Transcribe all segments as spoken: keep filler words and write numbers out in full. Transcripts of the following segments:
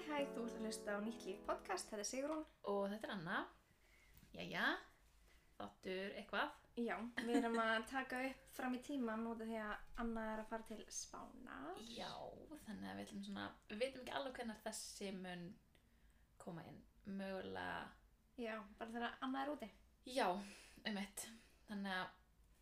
hæ, þú ert að hlusta á Nýtt Líf podcast, þetta er Sigrún. Og þetta er Anna. Jæja, þáttur eitthvað. Já, við erum að taka upp fram í tíman út af því að Anna er að fara til Spánar. Já, þannig að við ætlum svona, við veitum ekki alveg hvernig þessi mun koma inn. Mögulega, Já, bara þegar Anna er úti. já, um eitt. Þannig að,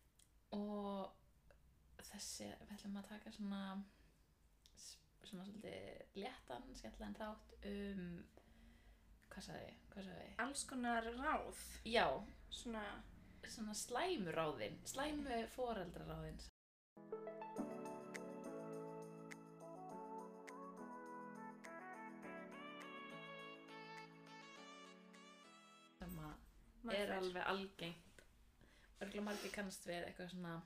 og þessi, við ætlum að taka svona, svona svolítið léttan, skemmtilegan þátt um, hvað sagði ég, hvað sagði ég? Alls konar ráð, Já, svona, svona slæmu ráðin, slæmu foreldraráðin. Sem að Maður er fer. alveg algengt. Örgulega margir kannast við eitthvað svona,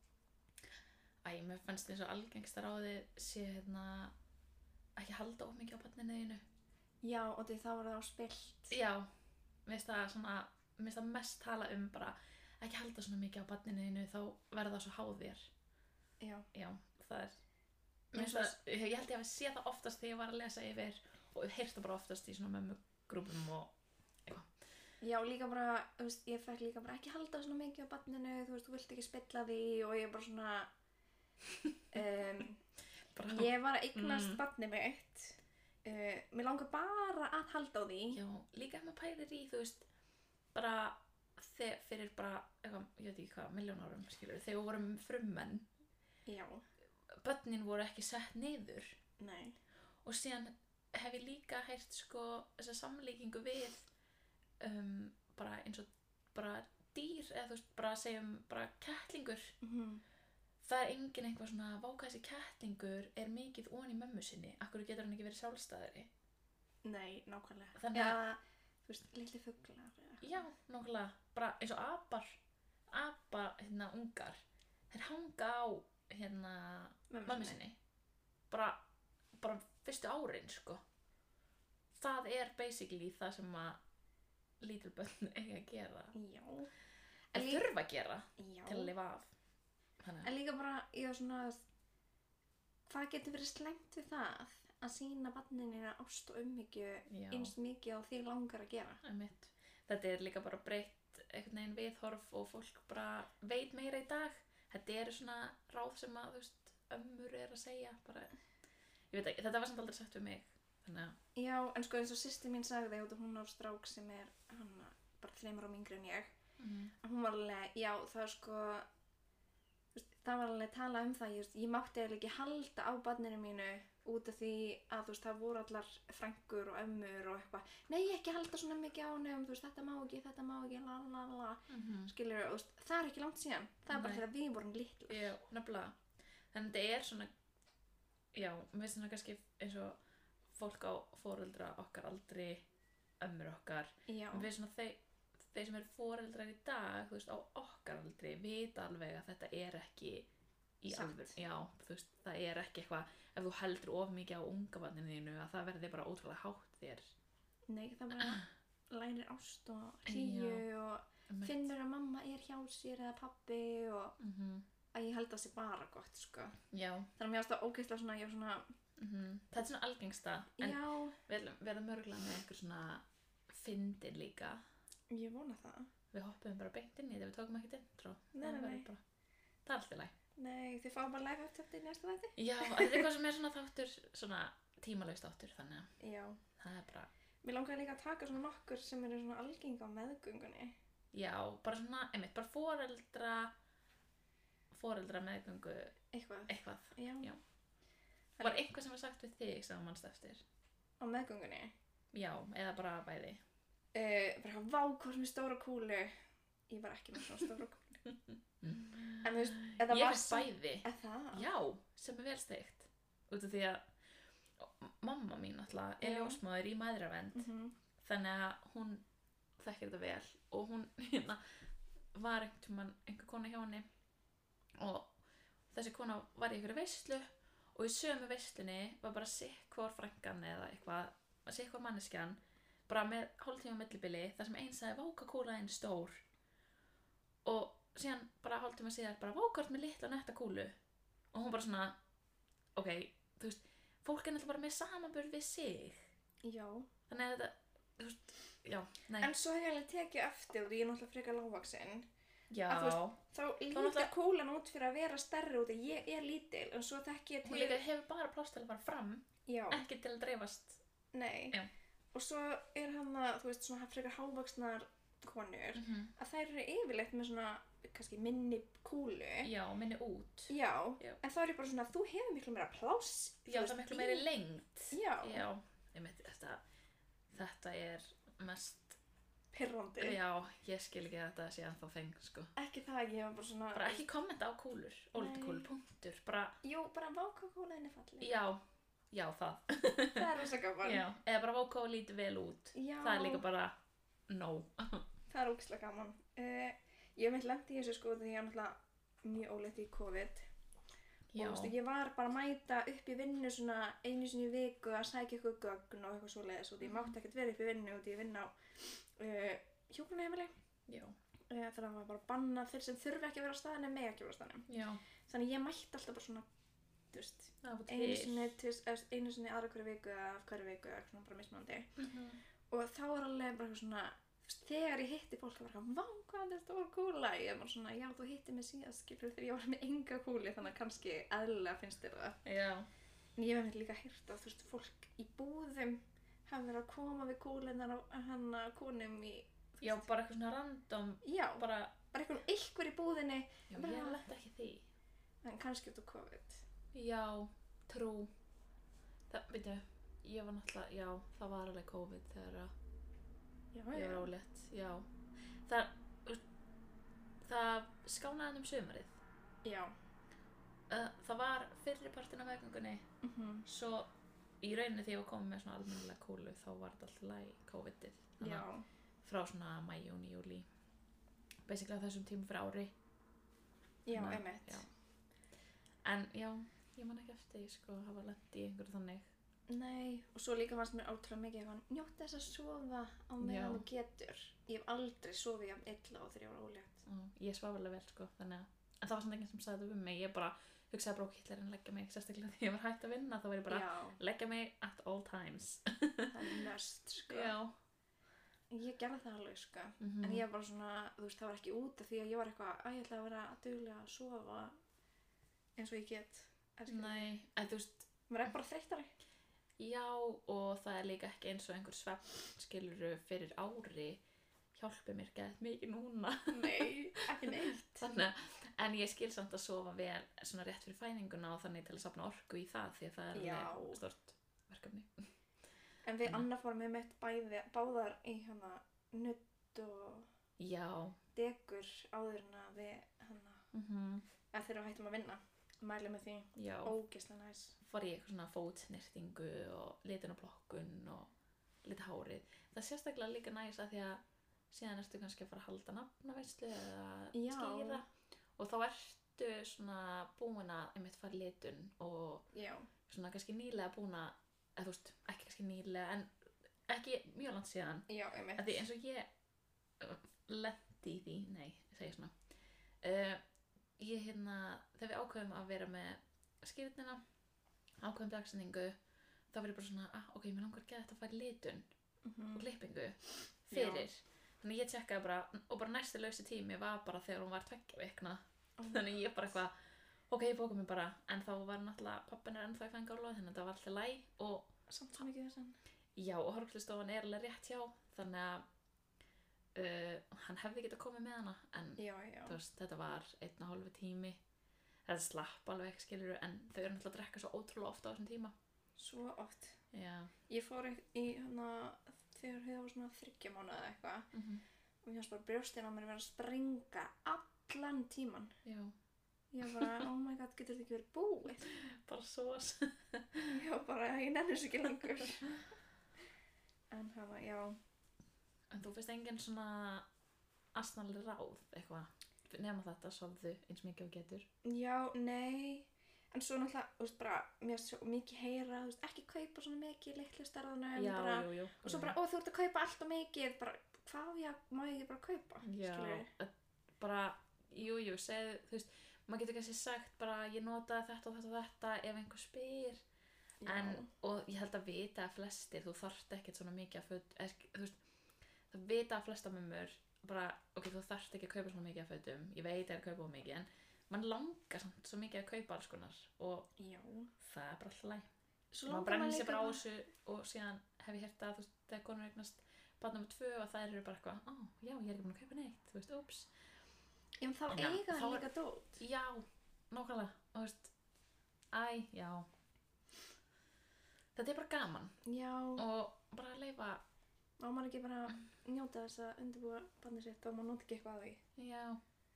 æ, mér fannst eins og algengsta ráðið sé hérna ekki halda of mikið á barninu þínu. já, og því þá var það á spilt. Já, mér finnst það svona, mér finnst það mest tala um bara ekki halda svona mikið á barninu þínu, þá verður það svo háð þér. Já, Já, það er, Mér mér finnst það, ég held ég að sé það oftast þegar ég var að lesa yfir og heyrt það bara oftast í svona mömmugrúpum og eitthvað. já, líka bara, þú veist, ég fekk líka bara ekki halda svona mikið á barninu, þú veist, þú vilt ekki spilla því og ég bara svona, um, Bara, ég var að eignast Mm. barnið mitt, uh, mér langar bara að halda á því. já, líka ef maður pælir í, þú veist, bara þegar fyrir bara, eitthvað, ég veit ekki hvað, miljón árum, skilur, þegar við vorum frummenn, Já, börnin voru ekki sett niður. nei, Og síðan hef ég líka heyrt sko þessa samlíkingu við um, bara eins og bara dýr eða þú veist bara segjum bara kettlingur. mhm. Það er engin eitthvað svona váka þessi kettlingur er mikið ofan í mömmu sinni. Akkur getur hann ekki verið sjálfstæðari? Nei, nákvæmlega. Þannig Já, að- þú veist, litli fuglar. eða- Já, nákvæmlega. Bara eins og apar, apa hérna ungar. Þeir hanga á hérna Mömmu mömmu sinni. sinni. Bara, bara fyrstu árin sko. Það er basically það sem að lítil börn eiga að gera. Já. En líka- þurfa að gera Já. til að lifa af. Þannig En líka bara, ég var svona, hvað getur verið slæmt við það að sýna barninu ást og umhyggju Já. eins mikið og þig langar að gera? að mitt. Þetta er líka bara breytt einhvern veginn viðhorf og fólk bara veit meira í dag. Þetta eru svona ráð sem að, þú veist, ömmur er að segja. Bara, ég veit ekki, þetta var samt aldrei sagt við mig. Þannig að, Já, en sko eins og systir mín sagði, út af hún á strák sem er hann bara þreymur árum yngri en ég, mm, að hún var alveg, já, það er sko, þú veist, það var alveg tala um það, ég, veist, ég mátti eiginlega ekki halda á barninu mínu út af því að, þú veist, það voru allar frængur og ömmur og eitthvað, nei, ekki halda svona mikið á nefn, þú veist, þetta má ekki, þetta má ekki, la la la, mm skilur, þú veist, það er ekki langt síðan, það er bara Nei. þegar við vorum litlar. Já, nefnilega. Þannig að þetta er svona, já, mér finnst svona kannski eins og fólk á foreldra okkar aldri, ömmur okkar. Já, En við svona þeir, þeir sem eru foreldrar í dag, þú veist, á okkar aldri, vita alveg að þetta er ekki í Satt. alvöru. Já, þú veist, það er ekki eitthvað, ef þú heldur of mikið á unga barninu þínu, að það verði bara ótrúlega hátt þér. nei, það bara lærir ást og hlýju og Einmitt. finnur að mamma er hjá sér eða pabbi og Mhm. að ég held að það sé bara gott, sko. Já, Þannig að mér ást það ógeðslega svona, ég var svona, mhm. Þetta er svona algengsta, en já, við ætlum- við erum mörgulega með einhver svona fyndin líka. ég vona það. Við hoppum bara beint inn í þetta, við tókum ekkert intro. Nei, Það nei, verður nei. Bara, það er alltaf læg. Nei, þið fáum bara live upptöfti í næsta þætti. Já, þetta er eitthvað sem er svona þáttur, svona tímalaust þáttur, þannig að Já. það er bara, Mér langar líka að taka svona nokkur sem eru svona algeng á meðgöngunni. já, bara svona, einmitt, bara foreldra, foreldra meðgöngu, Eitthvað. eitthvað. Já. Já. Var eitthvað sem var sagt við þig sem þú manst eftir? Á meðgöngunni. Já, eða bara bæði. Uh, bara eitthvað, vá, hvað sem er stóra kúlu. Ég var ekki með svona stóra kúlu. En þú veist, þetta Ég var finnst bæði. Er það? Já, sem er vel steikt. Út af því að mamma mín alltaf er Já. ljósmóðir í mæðravernd. Mhm. Þannig að hún þekkir þetta vel og hún hérna var einhvern tímann einhver kona hjá henni og þessi kona var í einhverju veislu og í sömu veislunni var bara sikk hvor frænkan eða eitthvað, sikk hvor manneskjan bara með hálftíma millibili þar sem einn sagði vákakúlaðin stór og síðan bara hálftíma síðar bara vákart með litla netta kúlu og hún bara svona ok, þú veist, fólk er náttúrulega bara með samanburð við sig Já. Þannig að þetta, þú veist, já, nei. En svo hef ég alveg tekið eftir og ég er náttúrulega frekar lágvaxin. Já. Að þú veist, þá lítur náttúrulega- kúlan út fyrir að vera stærri út að ég er lítil, en svo þekki ég Hún til... líka hefur bara pláss til að fara fram, Já, ekki til að dreifast. nei. Já. Og svo er hann að, þú veist, svona frekar hávaxnar konur, Mm -hmm. að þær eru yfirleitt með svona, kannski minni kúlu. Já, minni út. Já, Já. en þá er ég bara svona, þú hefur miklu meira pláss. þú Já, veist, það er miklu í- meiri lengt. Já, Já, ég veit þetta, þetta er mest, pirrandi. já, ég skil ekki að þetta sé ennþá þeng, sko. Ekki það, ég var bara svona... Bara ekki kommenta á kúlur, ólítið Nei. kúlur, punktur, bara, Jú, bara váka kúlaðin er fallið. já, já, það. Það er rosa gaman. Já, eða bara vóka og lítið vel út. Já. Það er líka bara, no. Það er ógeðslega gaman. Uh, ég hef meitt lent í þessu sko því ég er náttúrulega mjög óleitt í COVID. Já, Og þú veist, ég var bara að mæta upp í vinnu svona einu sinni í viku að sækja eitthvað gögn og eitthvað svoleiðis og ég mátti ekkert vera upp í vinnu og ég vinna á uh, hjúkrunarheimili. já, Uh, þannig að það var bara bannað þeir sem þurfi ekki að vera á staðinu en mega ekki að vera á staðinu. já, Þannig ég mætti alltaf bara svona, þú veist, það var einu til. sinni, tvis, eða einu sinni aðra hverju viku eða af hverju viku eða svona bara mismunandi. Mhm. Og þá var alveg bara eitthvað svona, þú veist, þegar ég hitti fólk það var eitthvað, vá hvað þetta er stór kúla. Ég var bara svona, já þú hitti mig síðast skilur þegar ég var með enga kúli þannig að kannski eðlilega finnst þér það. Já, En ég hef líka heyrt að þú veist, fólk í búðum hafi verið að koma við kúlinar á hana konum í, já, bara eitthvað svona random, já, bara, bara, bara eitthvað ykkur í búðinni, já, Bara- ég lett ekki því. en kannski út á COVID. Já, trú. Það, veitu, ég var náttúrulega, já, það var alveg COVID þegar að Já, ég var ólétt, já. Það, það skánaði um sumarið. Já. Uh, það var fyrri partin af meðgöngunni, Mhm. svo í rauninni þegar ég var komin með svona almennilega kúlu þá var þetta alltaf læg COVID-ið. Þannig Já. að frá svona mæ, júni, júli. Basically á þessum tíma fyrir ári. Já, Þannig að- einmitt. já. En já, ég man ekki eftir því sko að hafa lent í einhverju þannig. Nei, og svo líka fannst mér ótrúlega mikið eitthvað, njótt þess að sofa á meðan Já. þú getur. Ég hef aldrei sofið jafn illa á þegar ég var ólétt. Og ég svaf alveg vel sko, þannig að, en það var svona enginn sem sagði þetta við mig. Ég bara hugsaði bara okkur hitlerinn leggja mig, sérstaklega þegar ég var hætt að vinna, þá var ég bara Já, leggja mig at all times. það er mest, sko. Já. Ég gerði það alveg, sko. Mhm. En ég var bara svona, þú veist, það var ekki út af því að ég var eitthvað, að ég ætla að vera duglega að sofa eins og ég get. eða skilur. Nei, að þú veist, Maður er bara þreyttari. já, og það er líka ekki eins og einhver svefn skiluru fyrir ári hjálpi mér gett mikið núna. Nei, ekki neitt. Þannig að, en ég skil samt að sofa vel svona rétt fyrir fæðinguna og þannig til að safna orku í það því að það er Já. alveg stort verkefni. En við Þannig. Anna fórum með mitt bæði, báðar í hana nudd og Já. degur áður en að við hana, Mhm. eða þegar við hættum að vinna. Mæli með því. Já. Ógeðslega næs. Fór ég eitthvað svona fótsnirtingu og litin á plokkun og lita hárið. Það er sérstaklega líka næs að því að síðan ertu kannski að fara að halda nafnaveislu eða Já. skýra og þá ertu svona búin að einmitt fara í litun og Já. svona kannski nýlega búin að, eða þú veist, ekki kannski nýlega en ekki mjög langt síðan. Já, einmitt. Að því eins og ég uh, lenti í því, nei, ég segi svona uh, ég hérna þegar við ákveðum að vera með skýrnina, ákveðum dagsendingu þá var ég bara svona, ah, ok, mér langar ekki að þetta fara í litun Mhm. og klippingu fyrir, þannig ég tjekkaði bara og bara næsti lausi tími var bara þegar hún var tveggja vikna, Oh þannig ég bara eitthvað ok, ég bóka mig bara, en þá var náttúrulega pappin er ennþá í fæðingarorlofi, þannig að það var alltaf læg og Samt svo mikið þess að. já, og hárgreiðslustofan er alveg rétt hjá þannig að uh, hann hefði getað komið með hana en Já, já. þú veist, þetta var einn og hálfu tími þetta slapp alveg, skilur en þau eru náttúrulega að drekka svo ótrúlega ofta á þessum tíma. Svo oft. Já. Ég fór í- í hana þegar þau var svona þriggja mánuða eða eitthvað Mhm. og mér fannst bara brjóstin á mér vera að springa allan tíman. Já. Ég var bara, oh my god, getur þetta ekki verið búið? Bara sós. Ég var bara, ég nenni þessu ekki lengur. En það var, já. En þú finnst engin svona asnalega ráð eitthvað nema þetta, sofðu eins mikið og getur. Já, nei. En svo náttúrulega, þú veist, bara, mér finnst svo mikið heyra, þú veist, ekki kaupa svona mikið litlu starðanum. Já, bara, jú, jú. Og svo bara, ó, þú ert að kaupa allt og mikið, bara, hvað ég, má ég ekki bara kaupa? Já, skilurðu? að bara, jú, jú, segðu, þú veist, maður getur kannski sagt bara, ég notaði þetta og þetta og þetta ef einhver spyr, en, Já. og ég held að vita að flestir, þú þarft ekkert svona mikið að föt, ekki, þú veist, það vita að flesta mömmur bara, ok, þú þarft ekki að kaupa svona mikið af fötum, ég veit að ég er að kaupa of mikið, en mann langar samt svo mikið að kaupa alls konar og Já. það er bara hlæg. Svo Maður langar brennir maður sér líka bara á bara- þessu og síðan hef ég heyrt að, þú veist, þegar konur eignast barn nummer tvö og þær eru bara eitthvað, ó, já, ég er ekki búin að kaupa neitt, þú veist, úps. Já, en þá En já, eiga þá það er- líka dót. Já, nákvæmlega, og þú veist, æ, já. Þetta er bara gaman Já. og bara að leyfa, Má maður ekki bara njóta þess að undirbúa barnið sitt og maður nota ekki eitthvað á því. já,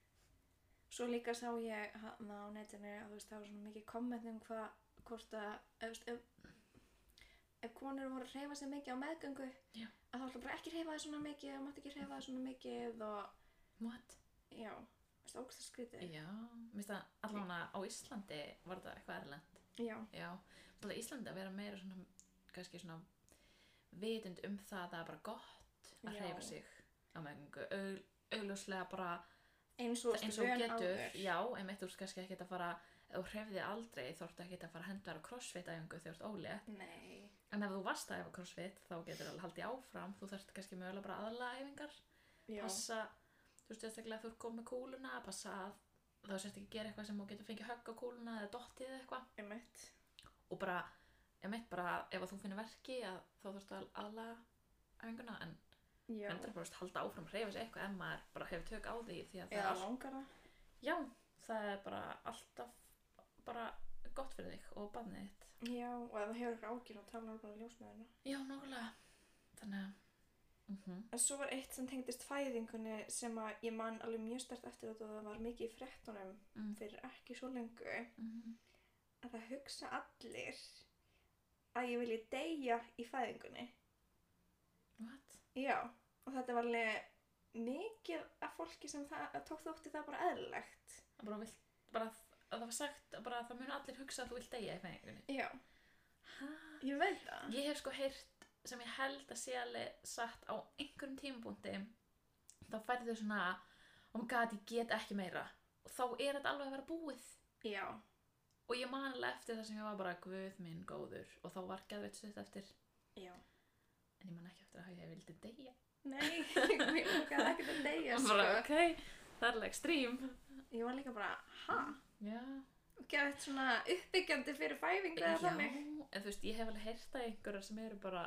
Svo líka sá ég hann á netinu að þú veist, það var svona mikið komment um hvað, hvort að, ef, þú veist, ef, ef konur voru að hreyfa sig mikið á meðgöngu, Já. að þá ætla bara ekki hreyfa þig svona mikið, og mátt ekki hreyfa þig svona mikið og, what? já, þú veist, ógst skrítið. Já, mér finnst það allavega á Íslandi var þetta eitthvað erlend. Já. Já, það er Íslandi að vera meira svona, kannski svona vitund um það að það er bara gott að Já. hreyfa sig á meðgöngu, Aug, augljóslega bara Eins og, eins og getur, já, einmitt þú ert kannski ekki að fara, ef þú hreyfði aldrei þá ertu ekki að fara að henda þér á crossfit-æfingu þegar þú ert ólétt, Nei. en ef þú varst að æfa crossfit þá getur alveg haldið áfram, þú þarft kannski mögulega bara aðalega æfingar, Já. passa, þú veist sérstaklega að þú ert komið með kúluna, passa að þá sérst ekki að gera eitthvað sem þú getur fengið högg á kúluna eða dottið eða eitthvað, Einmitt. og bara, einmitt bara ef að þú finnir verki að þá þarftu að aðalega æfinguna, en Já. hundrað prósent halda áfram að hreyfa sig eitthvað ef maður bara hefur tök á því því að það Eða er allt, langar það. já, það er bara alltaf bara gott fyrir þig og barnið þitt. Já, og ef það hefur eitthvað ágjur og tala bara ljósmæðina. Já, nákvæmlega. Þannig að, mhm, En svo var eitt sem tengdist fæðingunni sem að ég man alveg mjög sterkt eftir þetta og það var mikið í fréttunum mm, fyrir ekki svo lengu mhm, að það hugsa allir að ég vilji deyja í fæðingunni. what? Já, og þetta var alveg mikið af fólki sem það, tók þótti það bara eðlilegt. Það bara vill, bara að það var sagt að bara það mun allir hugsa að þú vilt deyja í fæðingunni. Já, Hæ? ég veit það. Ég hef sko heyrt sem ég held að sé alveg satt á einhverjum tímapunkti, þá færðu þau svona, oh my god, ég get ekki meira. Og þá er þetta alveg að vera búið. Já, Og ég man alveg eftir það sem ég var bara guð minn góður og þá var geðveitt stutt eftir, já. en ég man ekki eftir að ég vildi deyja. Nei, mér lókaði ekkert að deyja, sko. Bara, ok, það er alveg ekstrím. Ég var líka bara, ha? Já. Gæði svona uppbyggjandi fyrir fæðingu eða Já, þannig. en þú veist, ég hef alveg heyrt að einhverjar sem eru bara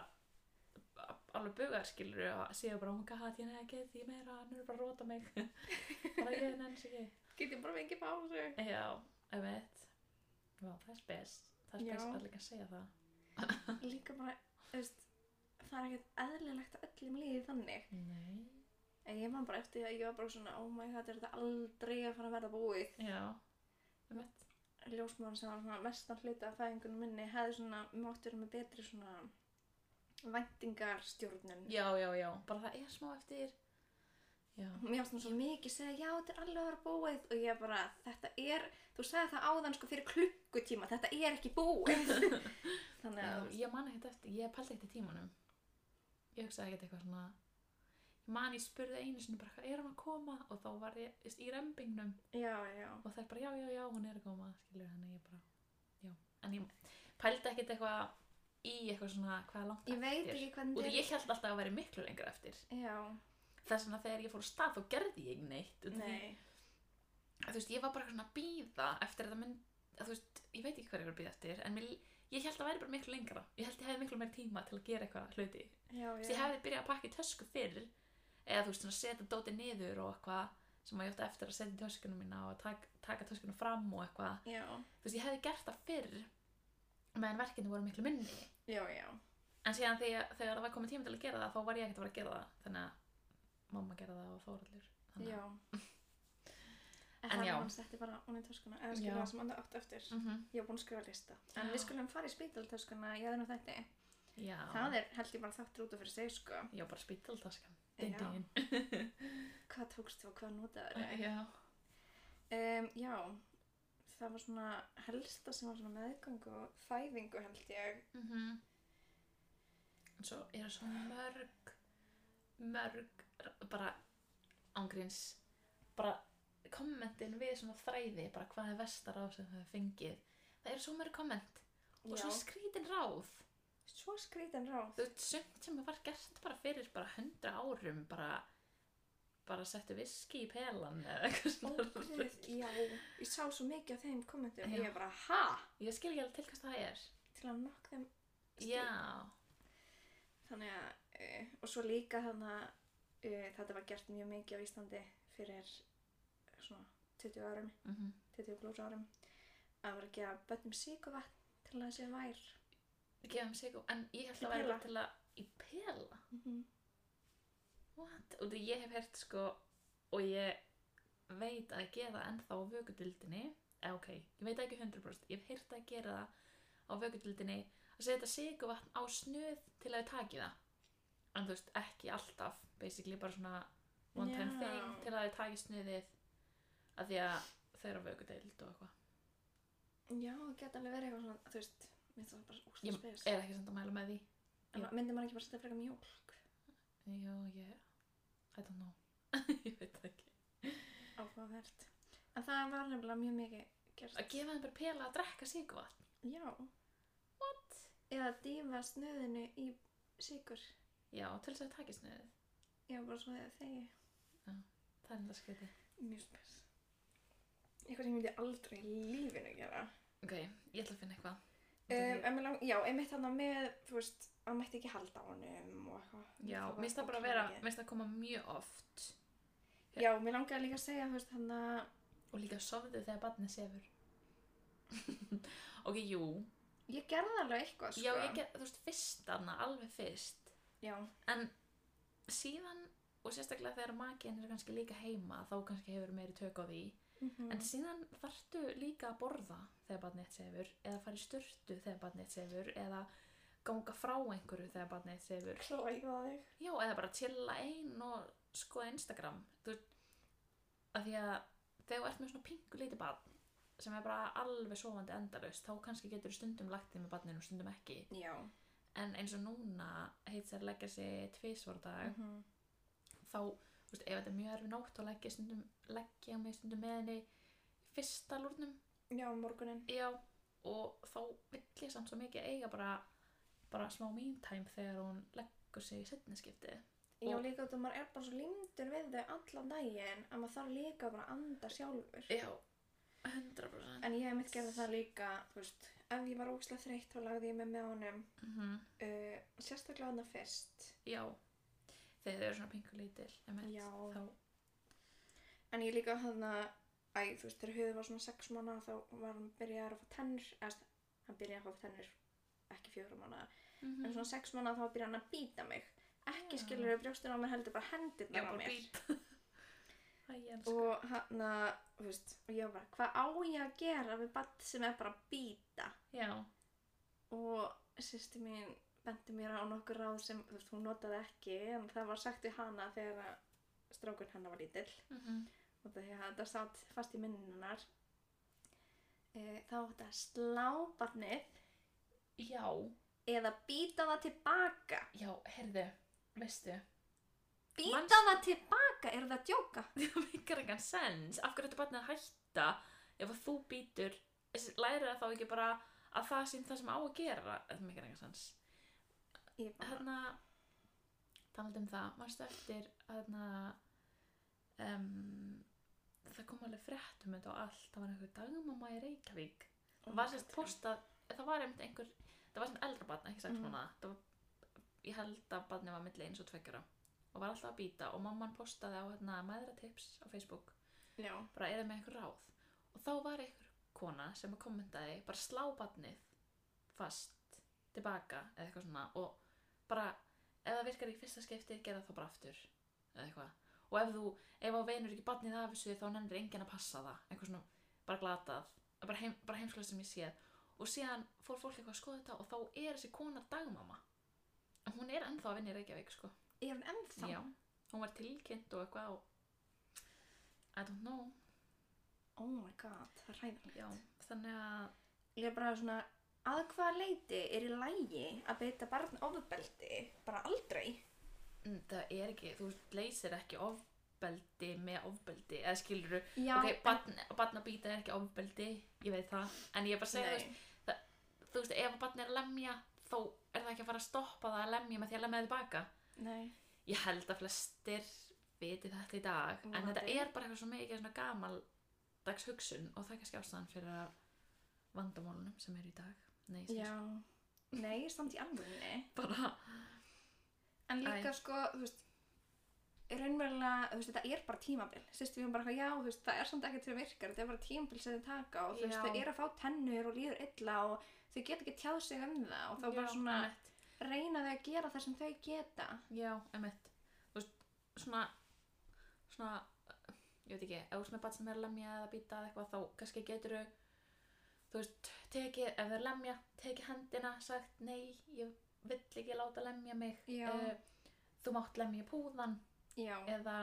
alveg bugar, skilur, og séu bara, oh my god, ég nefnir get því meira, hann er bara að róta mig. Bara ég nenni sig ekki. Get ég bara fengið pásu. Já, ég veit. Já, það er spes. Það er spes Já. að líka að segja það. Líka bara, þú veist, það er ekkert eðlilegt að öllum líði þannig. Nei. En ég man bara eftir því að ég var bara svona, oh my god, er þetta aldrei að fara að verða búið. Já, ég veit. Ljósmóðan sem var svona mestan hluta af fæðingunum minni hefði svona, mátt vera með betri svona væntingarstjórnun. Já, já, já. Bara það er smá eftir. Já. Mér fannst hún svo mikið segja, já, þetta er alveg að vera búið og ég bara, þetta er, þú sagði það áðan sko fyrir klukkutíma, þetta er ekki búið. Þannig Já, að, ég man ekkert eftir, ég pældi ekkert í tímanum. Ég hugsaði ekkert eitthvað svona, ég man ég spurði einu sinni bara, hvað er hann að koma? Og þá var ég þú veist, í rembingnum já, já, og það er bara, já, já, já, hún er að koma, skilur, þannig ég bara, já. En ég pældi ekkert eitthvað í eitthvað svona, hvað er langt ég veit eftir. ekki hvernig Og þetta ég held alltaf að vera miklu lengur eftir. Já, Þess vegna þegar ég fór á stað þá gerði ég ekki neitt. út af því- nei, Þú veist, ég var bara eitthvað svona að bíða eftir að það mynd, að þú veist, ég veit ekki hvað ég var að bíða eftir, en mér, ég held að væri bara miklu lengra. Ég held ég hefði miklu meir tíma til að gera eitthvað hluti. já, Þú veist, já. ég hefði byrjað að pakka í tösku fyrr, eða þú veist, svona setja dótið niður og eitthvað sem ég átti eftir að setja í töskuna mína og taka, taka töskuna fram og eitthvað. Já, Þú veist, ég hefði gert það fyrr, meðan verkefni voru miklu minni. já, já. En síðan þegar, þegar það var komið tíma til að gera það, þá var ég ekkert að fara að gera það. Þannig að mamma gerði það og Þórhallur. Þannig Já. að- En, En en já. já. Hann setti bara hún í töskuna, eða skilur Já. það sem hann átt eftir. Mhm. Ég var búin að skrifa lista. En Já. við skulum fara í spítaltöskuna í öðrum þætti. Já. Það er held ég bara þáttur út af fyrir sig, sko. Já, bara spítaltaskan. Já. Din, din. Hvað tókstu og hvað notaður þau? Já. Um, já, það var svona helsta sem var svona meðgangu og fæðingu held ég. Mhm. En svo eru svo mörg, mörg, bara ángríns, bara kommentin við svona þræði, bara hvað er vestar á sem þau fengið. Það eru svo mörg komment og svo skrítin ráð. Svo skrítin ráð. Þú veist, sumt sem var gert bara fyrir bara hundra árum, bara, bara settu viski í pelan eða eitthvað svona. Ógeð, já, ég sá svo mikið af þeim kommentum og Já. ég bara, ha? Ég skil ekki alveg til hvað það er. Til að nokk þeim stíl. Já. Þannig að, uh, og svo líka þannig að uh, þetta var gert mjög mikið á Íslandi fyrir svona tuttugu árum, Mhm. tuttugu pluss árum, að vera að gefa börnum sykurvatn til að það sé vær. Gefum sig, en ég held Í að vera pela. til að, í pela? Mm-hmm. What? Og því ég hef heyrt sko, og ég veit að gera ennþá á vökudildinni, eða ok, ég veit ekki hundrað prósent, ég hef heyrt að gera það á vökudildinni, að setja sykurvatn á snuð til að þau taki það. En þú veist, ekki alltaf, basically bara svona one time Já. thing til að þau taki snuðið, af því að þau eru á vökudild og eitthvað. Já, það geta alveg verið eitthvað svona, þú veist, minnst það bara óslega Ég spes. er ekki samt að mæla með því. En myndi maður ekki bara setja frekar mjólk Jó, ég, I don't know, ég veit það ekki. áhugavert. En það var nefnilega mjög mikið gert. Að gefa þeim bara pela að drekka sykurvatn. Já. What? Eða dýfa snöðinu í sykur. Já, til þess að taki snuðið. Já, bara svo þegar þegi. Það er enda skrítið. Mjög spes. Eitthvað sem ég myndi aldrei í lífinu gera. Ok, ég ætla að finna eitthvað. Um, en mér lang, já, einmitt þarna með, þú veist, að mætti ekki halda á honum og eitthvað. Já, var mér finnst það bara að ógeðslega vera, mikið. mér finnst það að koma mjög oft. Já, mér langaði líka að segja, þú veist, þannig að, Og líka sofðu þegar barnið sefur. Ok, jú. ég gerði alveg eitthvað, sko. Já, ég get, þú veist, fyrst þarna, alveg fyrst. Já, En síðan, og sérstaklega þegar makinn er kannski líka heima, þá kannski hefur meiri tök á því. mhm. En síðan þarftu líka að borða þegar barnið þitt sefur, eða fara í sturtu þegar barnið þitt sefur, eða ganga frá einhverju þegar barnið þitt sefur. Klæða þig. Já, eða bara chilla ein og skoða Instagram. Þú veist, af því að þegar þú ert með svona pingu lítið barn sem er bara alveg sofandi endalaust, þá kannski getur stundum lagt þig með barninu og stundum ekki. Já. En eins og núna heit sér að leggja sig tvisvar á dag, Mhm. þá, þú veist, ef þetta er mjög erfið nótt, þá leggja ég stundum, leggja mig stundum með henni í fyrsta lúrnum. Já, morgunin. Já, og þá vill ég samt svo mikið eiga bara, bara smá me time þegar hún leggur sig í seinna skiptið. Já, Og- líka út að maður er bara svo límdur við þau allan daginn að maður þarf líka bara að anda sjálfur. Já, hundrað prósent. En ég hef mitt gerði það líka, þú veist, ef ég var ógeðslega þreytt þá lagði ég mig með honum, Mhm. uh, sérstaklega þarna fyrst. Já, þegar þau eru svona pingu lítil, einmitt, Já. þá, En ég líka þarna, æ, þú veist, þegar Huði var svona sex mánaða þá var hann byrjaður að fá tennur, eða st- hann byrjaði að fá tennur, ekki fjóra mánaða, mm en svona sex mánaða þá byrjaði hann að bíta mig. Ekki Já. skilur við brjóstin á mér heldur bara já, hendurnar á bara mér. bít. Æ, ég elska. Og hann að, þú veist, og ég var bara, hvað á ég að gera við barn sem er bara að bíta? Já, Og systir mín benti mér á nokkur ráð sem, þú veist, hún notaði ekki, en það var sagt við hana þegar að strákurinn hennar var lítill. mhm. Og því að þetta satt fast í minnunar. E, þá átti að slá barnið Já, eða býta það tilbaka. já, heyrðu, veistu, Býta Manst- það tilbaka, eru það að djóka? það mikar engan sens. Af hverju þetta barnið að hætta ef að þú býtur, lærir það þá ekki bara að það sé það sem á að gera? Það mikar engan sens. Ég bara, Hérna, talandi um það, manstu eftir að hérna, um, það kom alveg frétt um þetta og allt, það var einhver dagmamma í Reykjavík. Það var sérst postað, það var einmitt einhver, það var svona eldra barn, ekki sex Mhm. mánaða. Það var, ég held að barnið var milli eins og tveggjara og var alltaf að bíta og mamman postaði á hérna mæðratips á Facebook, já, bara er það með einhver ráð. Og þá var einhver kona sem kommentaði bara slá barnið fast tilbaka eða eitthvað svona og bara ef það virkar í fyrsta skipti gera það þá bara aftur eða eitthvað. Og ef þú, ef á venur ekki barnið af þessu þá nennir enginn að passa það, eitthvað svona bara glatað, bara, heim, bara heimskulega sem ég séð. Og síðan fór fólk eitthvað að skoða þetta og þá er þessi kona dagmamma. En hún er ennþá að vinna í Reykjavík, sko. er hún ennþá? Já, hún var tilkynnt og eitthvað og I don't know. Oh my god, það er ræðilegt. Já, þannig að Ég er bara svona, að hvaða leyti er í lagi að beita barn ofbeldi? Bara aldrei? mm, það er ekki, þú leysir ekki ofbeldi með ofbeldi, eða skilurðu, Já, ok, barn, barn að býta er ekki ofbeldi, ég veit það, en ég er bara að segja, þú veist, nei. þú veist, ef barnið er að lemja þá er það ekki að fara að stoppa það að lemja með því að lemja það tilbaka. Nei. Ég held að flestir viti þetta í dag, en þetta Vonandi. er bara eitthvað svo mikið svona gamaldags hugsun og það er kannski ástæðan fyrir að vandamálunum sem eru í dag. Nei, sem Já. Nei, samt í alvörunni. bara En líka Æ. sko, þú veist, raunverulega, þú veist, þetta er bara tímabil. Sýst við bara, já, þú veist, það er samt ekkert sem virkar, þetta er bara tímabil sem þau taka og þú veist, Já. þau eru að fá tennur og líður illa og þau geta ekki tjáð sig um það og þá Já, bara svona einmitt. reyna þau að gera það sem þau geta. Já, einmitt. Þú veist, svona svona, ég veit ekki, ef þú veist með barn sem er að lemja eða bíta eða eitthvað, þá kannski getur þau þú veist, tekið, ef þau er lemja tekið hendina, sagt, nei ég vill ekki láta lemja mig. Já. uh, þú mátt lemja púðan Já. eða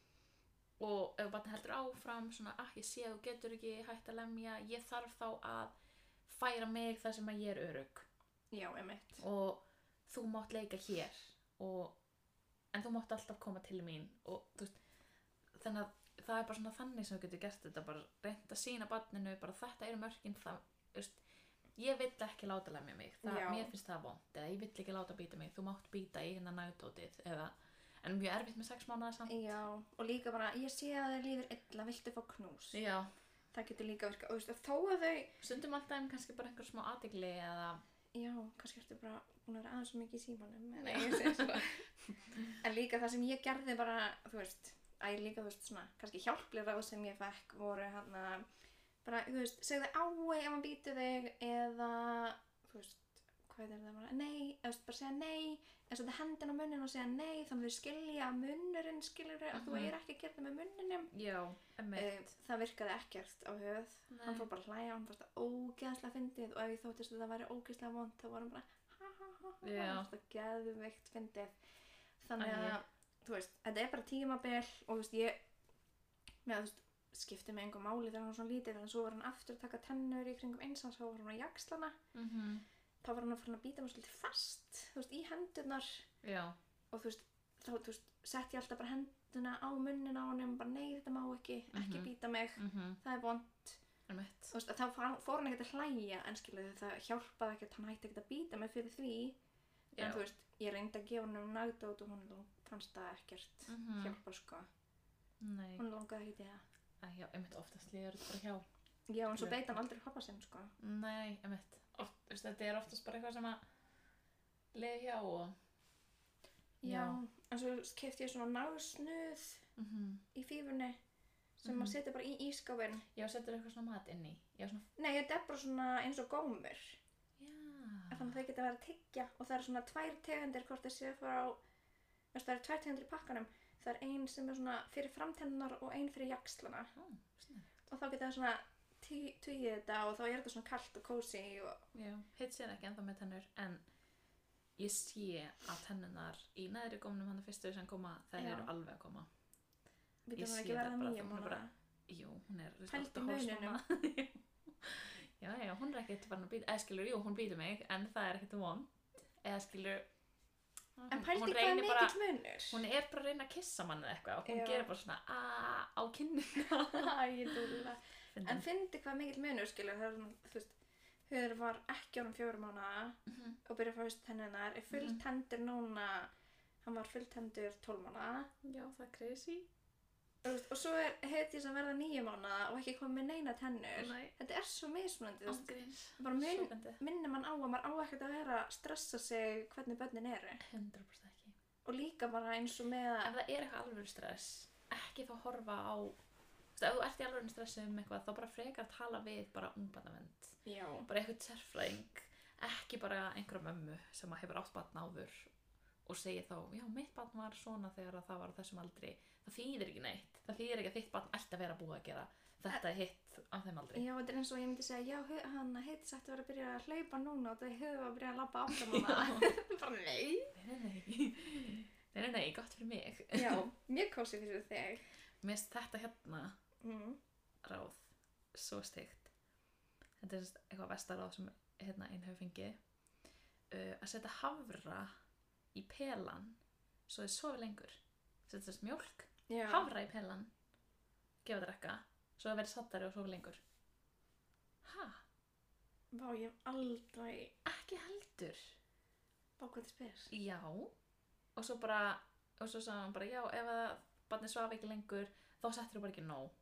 og ef barn heldur áfram svona, ah, ég sé að þú getur ekki hægt að lemja, ég þarf þá að færa mig þar sem að ég er örugg Já, einmitt. og þú mátt leika hér og, en þú mátt alltaf koma til mín og þú veist, þannig að það er bara svona þannig sem þú getur gert þetta, bara reynt að sýna barninu, bara þetta eru mörkin, það, þú veist, ég vill ekki láta lemja mig, það, Já. mér finnst það vont, eða ég vill ekki láta bíta mig, þú mátt bíta í hérna nagdótið, eða, en mjög erfitt með sex mánaða samt. Já, og líka bara, ég sé að þau líður illa, viltu fá knús? Já, Það getur líka virka, og þú veist, þó að þau, stundum alltaf um kannski bara einhver smá athygli eða, já, kannski ertu bara búin að vera aðeins svo mikið í símanum, en ég segi svo. En líka það sem ég gerði bara, þú veist, að ég líka, þú veist, svona, kannski hjálpleg ráð sem ég fekk voru hann að, bara, þú veist, segðu ái ef hann býtur þig, eða, þú veist, hvað er það bara, nei, eða, þú veist, bara segja nei, eða setja hendina á munnin og segja nei, þannig þau skilja að munnurinn skilur að þú Mhm. er ekki að gera það með munninum. já, Uh, emitt, það virkaði ekkert á höfuð. Hann fór bara að hlæja, hann fannst það ógeðslega fyndið og ef ég þóttist að það væri ógeðslega vont þá var hann bara ha ha ha ha, Já. hann fannst það geðveikt fyndið. Þannig Æi. að, þú veist, þetta er bara tímabil og þú veist, ég, með þú veist, skipti mig engu máli þegar hann var svona lítið en svo var hann aftur að taka tennur í kringum eins og þá var hann á jaxlana, mhm, þá var hann að fara að býta mig svolítið fast, þú veist, í hendurnar já, og þú veist, þá, þú veist, sett ég alltaf bara henduna á munnin á honum, bara nei, þetta má ekki, ekki Mhm. býta mig, mhm, það er vont. emitt, Þú veist, þá fór, fór hann ekkert að hlæja en skiluðu það hjálpaði ekkert, hann hætti ekkert að býta mig fyrir því já, en þú veist, ég reyndi að gefa hann um nagdót og hún fannst það ekkert mhm, hjálpa sko, nei, hún langaði ekki í það. að já, emitt, oftast líður þetta bara hjá. Já, en svo Já. beit hann aldrei pappa sinn sko. Nei, emitt. Oft, veist, þetta er oftast bara eitthvað sem að leiði hjá og Já, en svo keypti ég svona náðsnuð mhm, í fífunni sem Mhm. maður setur bara í ískáfinn. já, setur eitthvað svona mat inn í. Já, svona, Nei, þetta er bara svona eins og gómur. já, Þannig að þau geta verið að tyggja og það eru svona tvær tegundir hvort það sé frá, veist, það eru tvær tegundir í pakkanum. Það er ein sem er svona fyrir framtennar og ein fyrir jaxlana. ó, snið. Og þá geta það svona tí- tugið þetta og þá er þetta svona kalt og kósi og Já, hitt sér ekki ennþá með tennur, en ég sé að tennunar í neðri gómnum hann fyrstu sem koma, þær Já. eru alveg að koma. við Ég þurfum sé ekki verða það bara, nýjum hún er mánaða. bara- Jú, hún er, þú veist, Pældu átta í hálfs muninum. mánaða. Já, já, hún er ekkert farin að býta, eða skilur, jú, hún býtur mig, en það er ekkert vond. Eða skilur, En hún- pældi hún hvað er reynir bara, mikill munur. hún er bara að reyna að kissa mann eða eitthvað og hún Já. gerir bara svona aaa á kinnina. Æ, dúlla. En fyndi hvað mikill munur, skilur, það er svona, þú veist, Huður var ekki ánum fjórum mánaða Mhm. og byrja að fá haust tennunar, er fullt Mhm. hendur núna, hann var fullt hendur tólf mánaða. Já, það er crazy. Og, þú veist, og svo er heit ég sem verða níu mánaða og ekki komið með neina tennur. Nei, Þetta er svo mismunandi, þú veist, ángríns. bara mun, Sjókandi. minnir mann á að maður á ekkert að vera að stressa sig hvernig börnin eru. hundrað prósent ekki. Og líka bara eins og með Ef að, það er eitthvað alvöru stress, ekki þá horfa á, þú veist, ef þú ert í alvöru stressi um eitthvað, þá bara frekar að tala við bara ungbarnavernd. já, Bara eitthvað sérfræðing, ekki bara einhverja mömmu sem að hefur átt barn áður og segir þá, já, mitt barn var svona þegar að það var á þessum aldri. Það þýðir ekki neitt. Það þýðir ekki að þitt barn ætti að vera búið að gera. Þetta er hitt á þeim aldri. já, þetta er eins og ég myndi segja, já, hu- hann heiti sagt að vera að byrja að hlaupa núna og það hefur að byrja að labba átta mánaða. Bara nei. Nei, nei, nei. Nei, nei, nei, gott fyrir mig. Já, mjög kósið fyrir þig. Mér finnst þetta hérna Mm. ráð svo stygt. Þetta er sem sagt eitthvað versta ráð sem hérna einn hefur fengið. Uh, að setja hafra í pelan svo þið sofi lengur. Setja þess mjólk, Já. hafra í pelan, gefa það drekka, svo það verið sattari og sofi lengur. Ha? Vá, ég hef aldrei Ekki heldur. bákvæmt spes. Já. Og svo bara, og svo sagði hann bara, já, ef að barnið svaf ekki lengur, þá settur þú bara ekki nóg.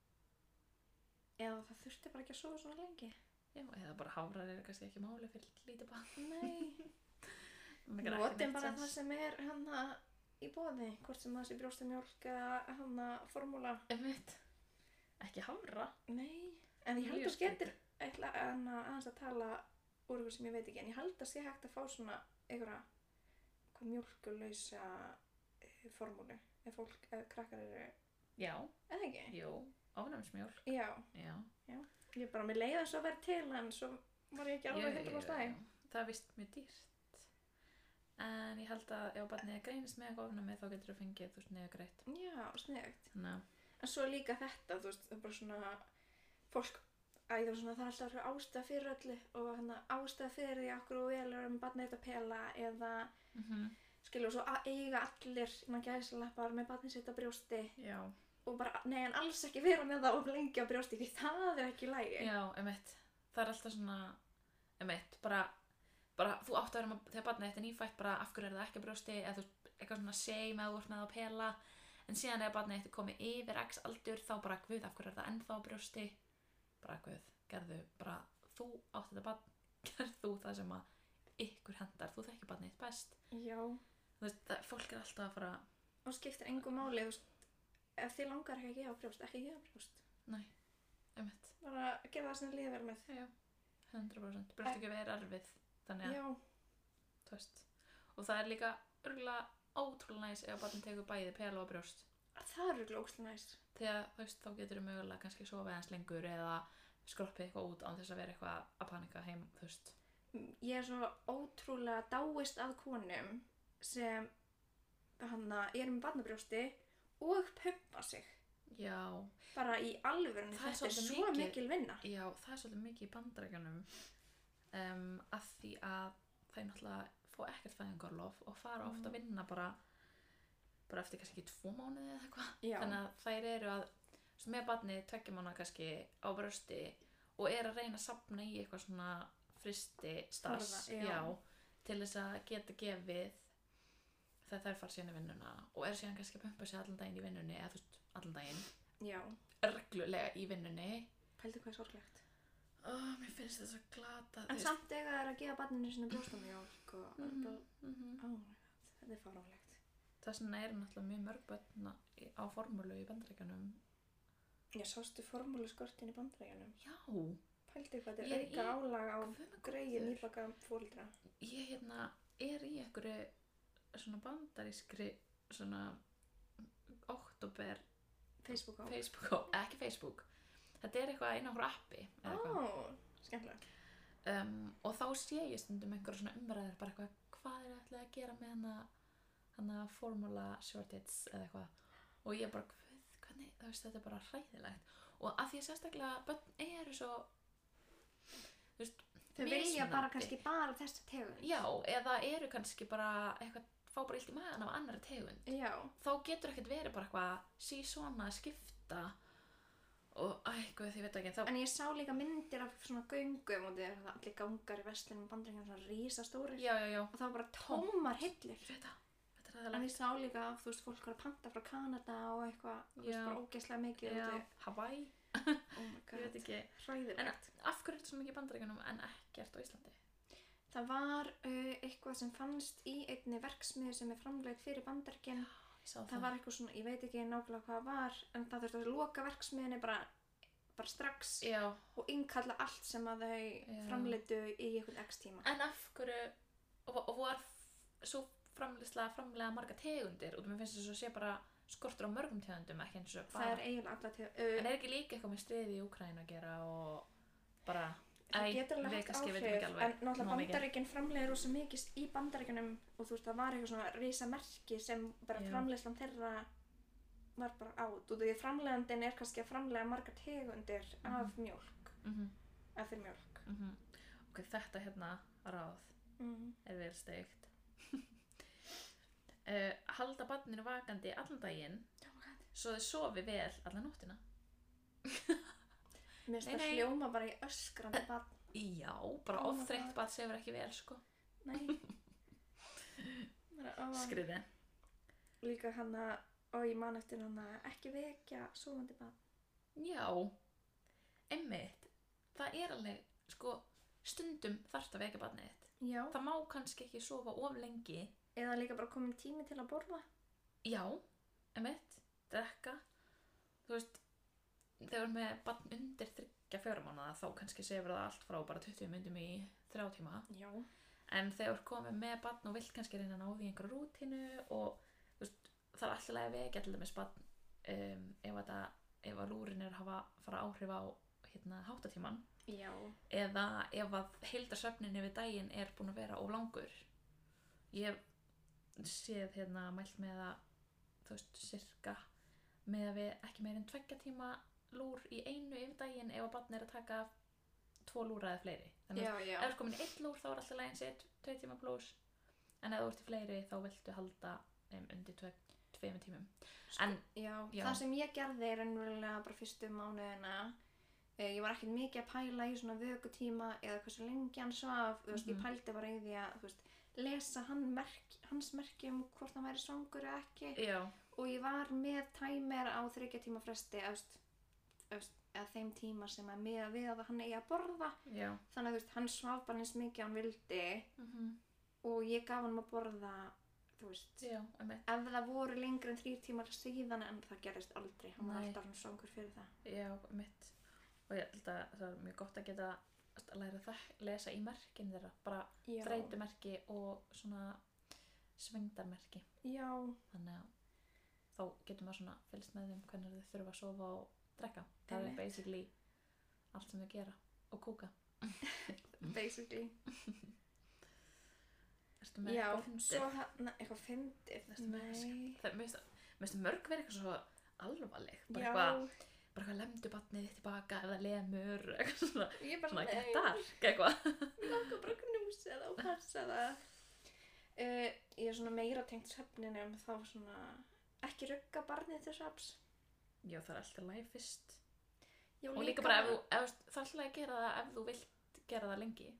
Eða það þurfti bara ekki að sofa svona lengi. Já, eða bara hafrar eru kannski ekki máli fyrir lítið barn. Nei. Notum Notum bara það sem er hana í boði, hvort sem það sé brjóstamjólk eða hana formúla. Einmitt. Ekki hafra. Nei, en ég held Mjög að getur eitthvað hana aðeins að tala úr eitthvað sem ég veit ekki, en ég held að sé hægt að fá svona einhverja hvað mjólkulausa eh, formúlu, ef fólk, ef krakkar eru, Já, eða ekki? jú, ofnæmismjólk. Já, Já. ég bara, mér leiði þess að vera til, en svo var ég ekki alveg hundrað prósent stæði. Það er vist mjög dýrt. En ég held að ef barnið er greinist með eitthvað ofnæmi þá getur þú fengið, þú veist, niðurgreitt. Já, sniðugt. Þannig að, En svo líka þetta, þú veist, það er bara svona, fólk, æ, það er svona, það er alltaf eitthvað ástæða fyrir öllu og hana ástæða fyrir því okkur og velur um barnið þetta pela eða, mhm, skilur, og svo a- eiga allir innan gæsalappar með barnið sitt á brjósti já. og bara, nei, en alls ekki vera með það of lengi á brjósti, því það er ekki í lagi. Já, einmitt. Það er alltaf svona, einmitt, bara, bara þú átt að vera með, þegar barnið þetta er nýfætt, bara af hverju er það ekki á brjósti, eða þú veist, eitthvað svona shame eða þú ert með það að pela, en síðan ef barnið þetta er komið yfir x aldur, þá bara, guð, af hverju er það ennþá á brjósti, bara, guð, gerðu, bara, þú átt þetta barn, gerð þú það sem að ykkur hendar, þú þekkir barnið þitt best. Já, Þú veist, það, fólk er alltaf að fara, og skiptir engu máli, þú veist, ef þið langar ekki að gefa brjóst, ekki gefa brjóst. nei, einmitt, Bara gefa það sem þið líður vel með. já, hundrað prósent, brjóstakjöf er erfið, þannig að, Já, þú veist, og það er líka örgulega ótrúlega næs ef barnið tekur bæði pela og brjóst. það er örugglega ógeðslega næs. Þegar þú veist, þá getur þú mögulega kannski sofið aðeins lengur eða skroppið eitthvað út án þess að vera eitthvað að panika heim, þú veist. Ég er svo ótrúlega dáist að konum sem hana eru með barnabrjósti og pumpa sig. Já, Bara í alvörunni, Það er þetta er svolítið svo mikið- mikil vinna. já, það er svolítið mikið í Bandaríkjunum um, að því að þau náttúrulega fá ekkert fæðingarlof og fara oft að vinna bara bara eftir kannski tvo mánuði eða eitthvað. Já. Þannig að þær eru að svo með barnið tveggja mánaða kannski á brjósti og er að reyna að safna í eitthvað svona fristi stass, Forða, já. til þess að geta gefið þegar þær fara síðan í vinnuna og er síðan kannski að pumpa sig allan daginn í vinnunni eða þú veist, allan daginn Já, reglulega í vinnunni. pældu hvað er sorglegt. Ó, mér finnst þetta svo glata. En samt eiga þær að gefa barninu sinni brjóstamjólk og mm mm -hmm, mm oh my god, þetta er fáránlegt. Þess vegna eru náttúrulega mjög mörg börn í- á formúlu í Bandaríkjunum. Já, sástu formúluskortin í Bandaríkjunum? Já, Pældu hvað þetta Ég er er auka í- álag á Guð minn greið góður. nýbaka fóreldra. ég hérna er í einhverju svona bandarískri svona oktober Facebook á. Facebook, og- ekki Facebook. Þetta er eitthvað inn á einhverju appi eða eitthvað. Ó, skemmtilegt. Um, og þá sé ég stundum einhverju svona umræður bara eitthvað, hvað er ætlað að gera með hana hana formula shortage eða eitthvað og ég bara, hvað, hvernig, þú veist, þetta er bara hræðilegt og að því að sérstaklega börn eru svo þú veist, Þau vilja bara mismunandi. kannski bara þessa tegund. já, eða eru kannski bara eitthvað, fá bara illt í magan af annarri tegund Já. þá getur ekkert verið bara eitthvað sí svona að skipta og ægvað því veit ekki þá En ég sá líka myndir af svona göngum og það er allir gangar í vestlunum Bandaríkjunum svona rísastórir já, já, já, og það var bara tómar hillur. ég veit það, þetta er En ræðilegt ég sá líka að þú veist, fólk var að panta frá Kanada og eitthvað, þú veist, Já. bara ógeðslega mikið. já, og Hawaii, þetta- Oh my ég veit god, ekki en hræðilegt. af hverju er þetta svo mikið í Bandaríkjunum en ekkert á Íslandi? Það var uh, eitthvað sem fannst í einni verksmiðju sem er framleidd fyrir Bandaríkin. Ég sá það, Það var eitthvað svona, ég veit ekki nákvæmlega hvað það var, en það þurfti að loka verksmiðjunni bara, bara strax já, og innkalla allt sem að þau Já. framleiddu í einhvern x tíma. en af hverju og, og var f- svo framleiðsla að framleiða marga tegundir og mér finnst þess að sé bara skortur á mörgum tegundum ekki eins og Það bara er eiginlega alla til... en Uh, er ekki líka eitthvað með stríði í Úkraínu að gera og bara það Æ, getur alveg við haft kannski vitum áhrif, ekki alveg en náttúrulega nóg mikið. Bandaríkin framleiðir rosa mikið í Bandaríkjunum og þú veist, það var eitthvað svona risamerki sem bara Já. framleiðslan þeirra var bara át. Og því framleiðandinn er kannski að framleiða margar tegundir Mhm. af mjólk, mm af þeir mjólk. -hmm. ok, þetta hérna ráð Mm. er vel steikt uh, halda barninu vakandi allan daginn svo þau sofi vel allan nóttina Mér finnst Nei, það nei. hljóma bara í öskrandi barn. Já, bara Oh my oft þreytt God. barn sefur ekki vel, sko. Nei. Bara, ó. Skrýtið. Líka hann að, og ég man eftir hann að ekki vekja sofandi barn. Já, einmitt. Það er alveg, sko, stundum þarft að vekja barnið þitt. Já. Það má kannski ekki sofa of lengi. Eða líka bara komin tími til að borða. Já, einmitt, drekka. Þú veist, þegar við erum með barn undir þriggja fjóra mánaða þá kannski sefur það allt frá bara tuttugu mínútum í þrjá tíma. Já. En þegar þú ert komið með barn og vilt kannski reyna að ná því einhverju rútínu og þú veist, það er alltaf að vekja til dæmis barn um, ef, þetta, ef að lúrin er að hafa, fara áhrif á hérna, háttatíman. Já. Eða ef að heildarsvefnin yfir daginn er búin að vera of langur. Ég hef séð hérna mælt með að þú veist, cirka með að við ekki meir en tveggja tíma lúr í einu yfir daginn ef að barn er að taka tvo lúra eða fleiri. Þannig Já, að já. ef þú ert komin í einn lúr þá er alltaf læginn sér tvei tíma pluss. En ef þú ert í fleiri þá viltu halda um, undir tve, tveimur tímum. En Já, Já. það sem ég gerði er raunverulega bara fyrstu mánuðina, eh, ég var ekkert mikið að pæla í svona vökutíma eða hversu lengi hann svaf, þú veist, Mhm. ég pældi bara í því að, þú veist, lesa hann merk, hans merki um hvort hann væri svangur eða ekki, já, og ég var með tæmer á þriggja tíma fresti, eða, þú veist, þú veist, eða þeim tíma sem að miða við að hann eigi að borða, já. þannig að, þú veist, hann svaf bara eins mikið hann vildi Mm og ég gaf hann að borða, þú veist, Já, einmitt. ef það voru lengri en þrír tímar síðan, en það gerist aldrei, hann var Nei. alltaf hann svangur fyrir það. Já, mitt. Og ég held að það er mjög gott að geta að læra það, lesa í merkin þeirra. Bara Já. þreytumerki og svona svengdarmerki. Já, Þannig að þá getur maður svona fylgst með þeim hvernig þau þurfa að sofa og drekka. Það er Einmitt. basically allt sem þau gera. Og kúka. basically. Ertu með Já, eitthvað fyndið? svo hann, eitthvað fyndið. Ertu með eitthvað Nei. Það mér finnst mörg verið eitthvað svo alvarleg. Bara Já, eitthvað, bara eitthvað lemdu barnið þitt tilbaka ef það lemur. Eitthvað svona, ég bara, svona nei, get dark eitthvað. ég langar bara að knúsa það og passa það. Uh, ég er svona meira tengt svefninum, þá svona, ekki rugga barnið til svefns. Já, það er alltaf læg fyrst. Já, Og líka bara ef þú, ef, það er alltaf að gera það ef þú vilt gera það lengi.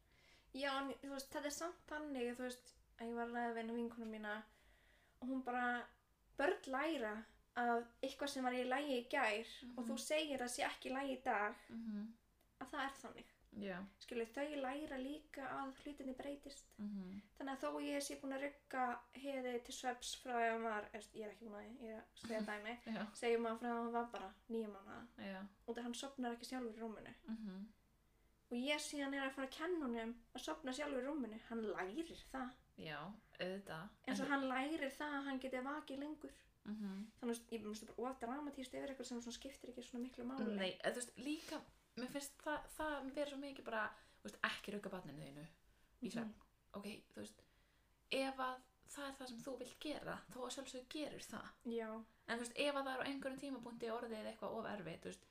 Já, en þú veist, þetta er samt þannig, þú veist, að ég var að ræða við eina vinkonu mína og hún bara, börn læra að eitthvað sem var í lagi í gær og þú segir að sé ekki í lagi í dag, Mm -hmm. að það er þannig. Já. Skilur, þau læra líka að hlutinni breytist. Mm -hmm. Þannig að þó ég sé búin að rugga Heiði til svefns frá því að hann var, ég er ekki búin að því, ég er að segja dæmi, Já. segjum að frá því að hann var bara níu mánaða Já. og það hann sofnar ekki sjálfur í rúminu. Mm -hmm. Og ég síðan er að fara að kenna honum að sofna sjálfur í rúminu, hann lærir það. Já, auðvitað. eins og hann lærir það að hann geti vakið lengur. Mm -hmm. Þannig að ég finnst bara of dramatískt yfir eitthvað sem svona skiptir ekki svona miklu máli. Nei, eða, þú veist, líka, mér finnst það, það vera svo mikið bara, þú veist, ekki rugga barninu þínu í svefn. Ok, þú veist, ef að það er það sem þú vilt gera, þá að sjálfsögðu gerir það. Já, En þú veist, ef að það er á einhverjum tímapunkti orðið eitthvað of erfitt, þú veist,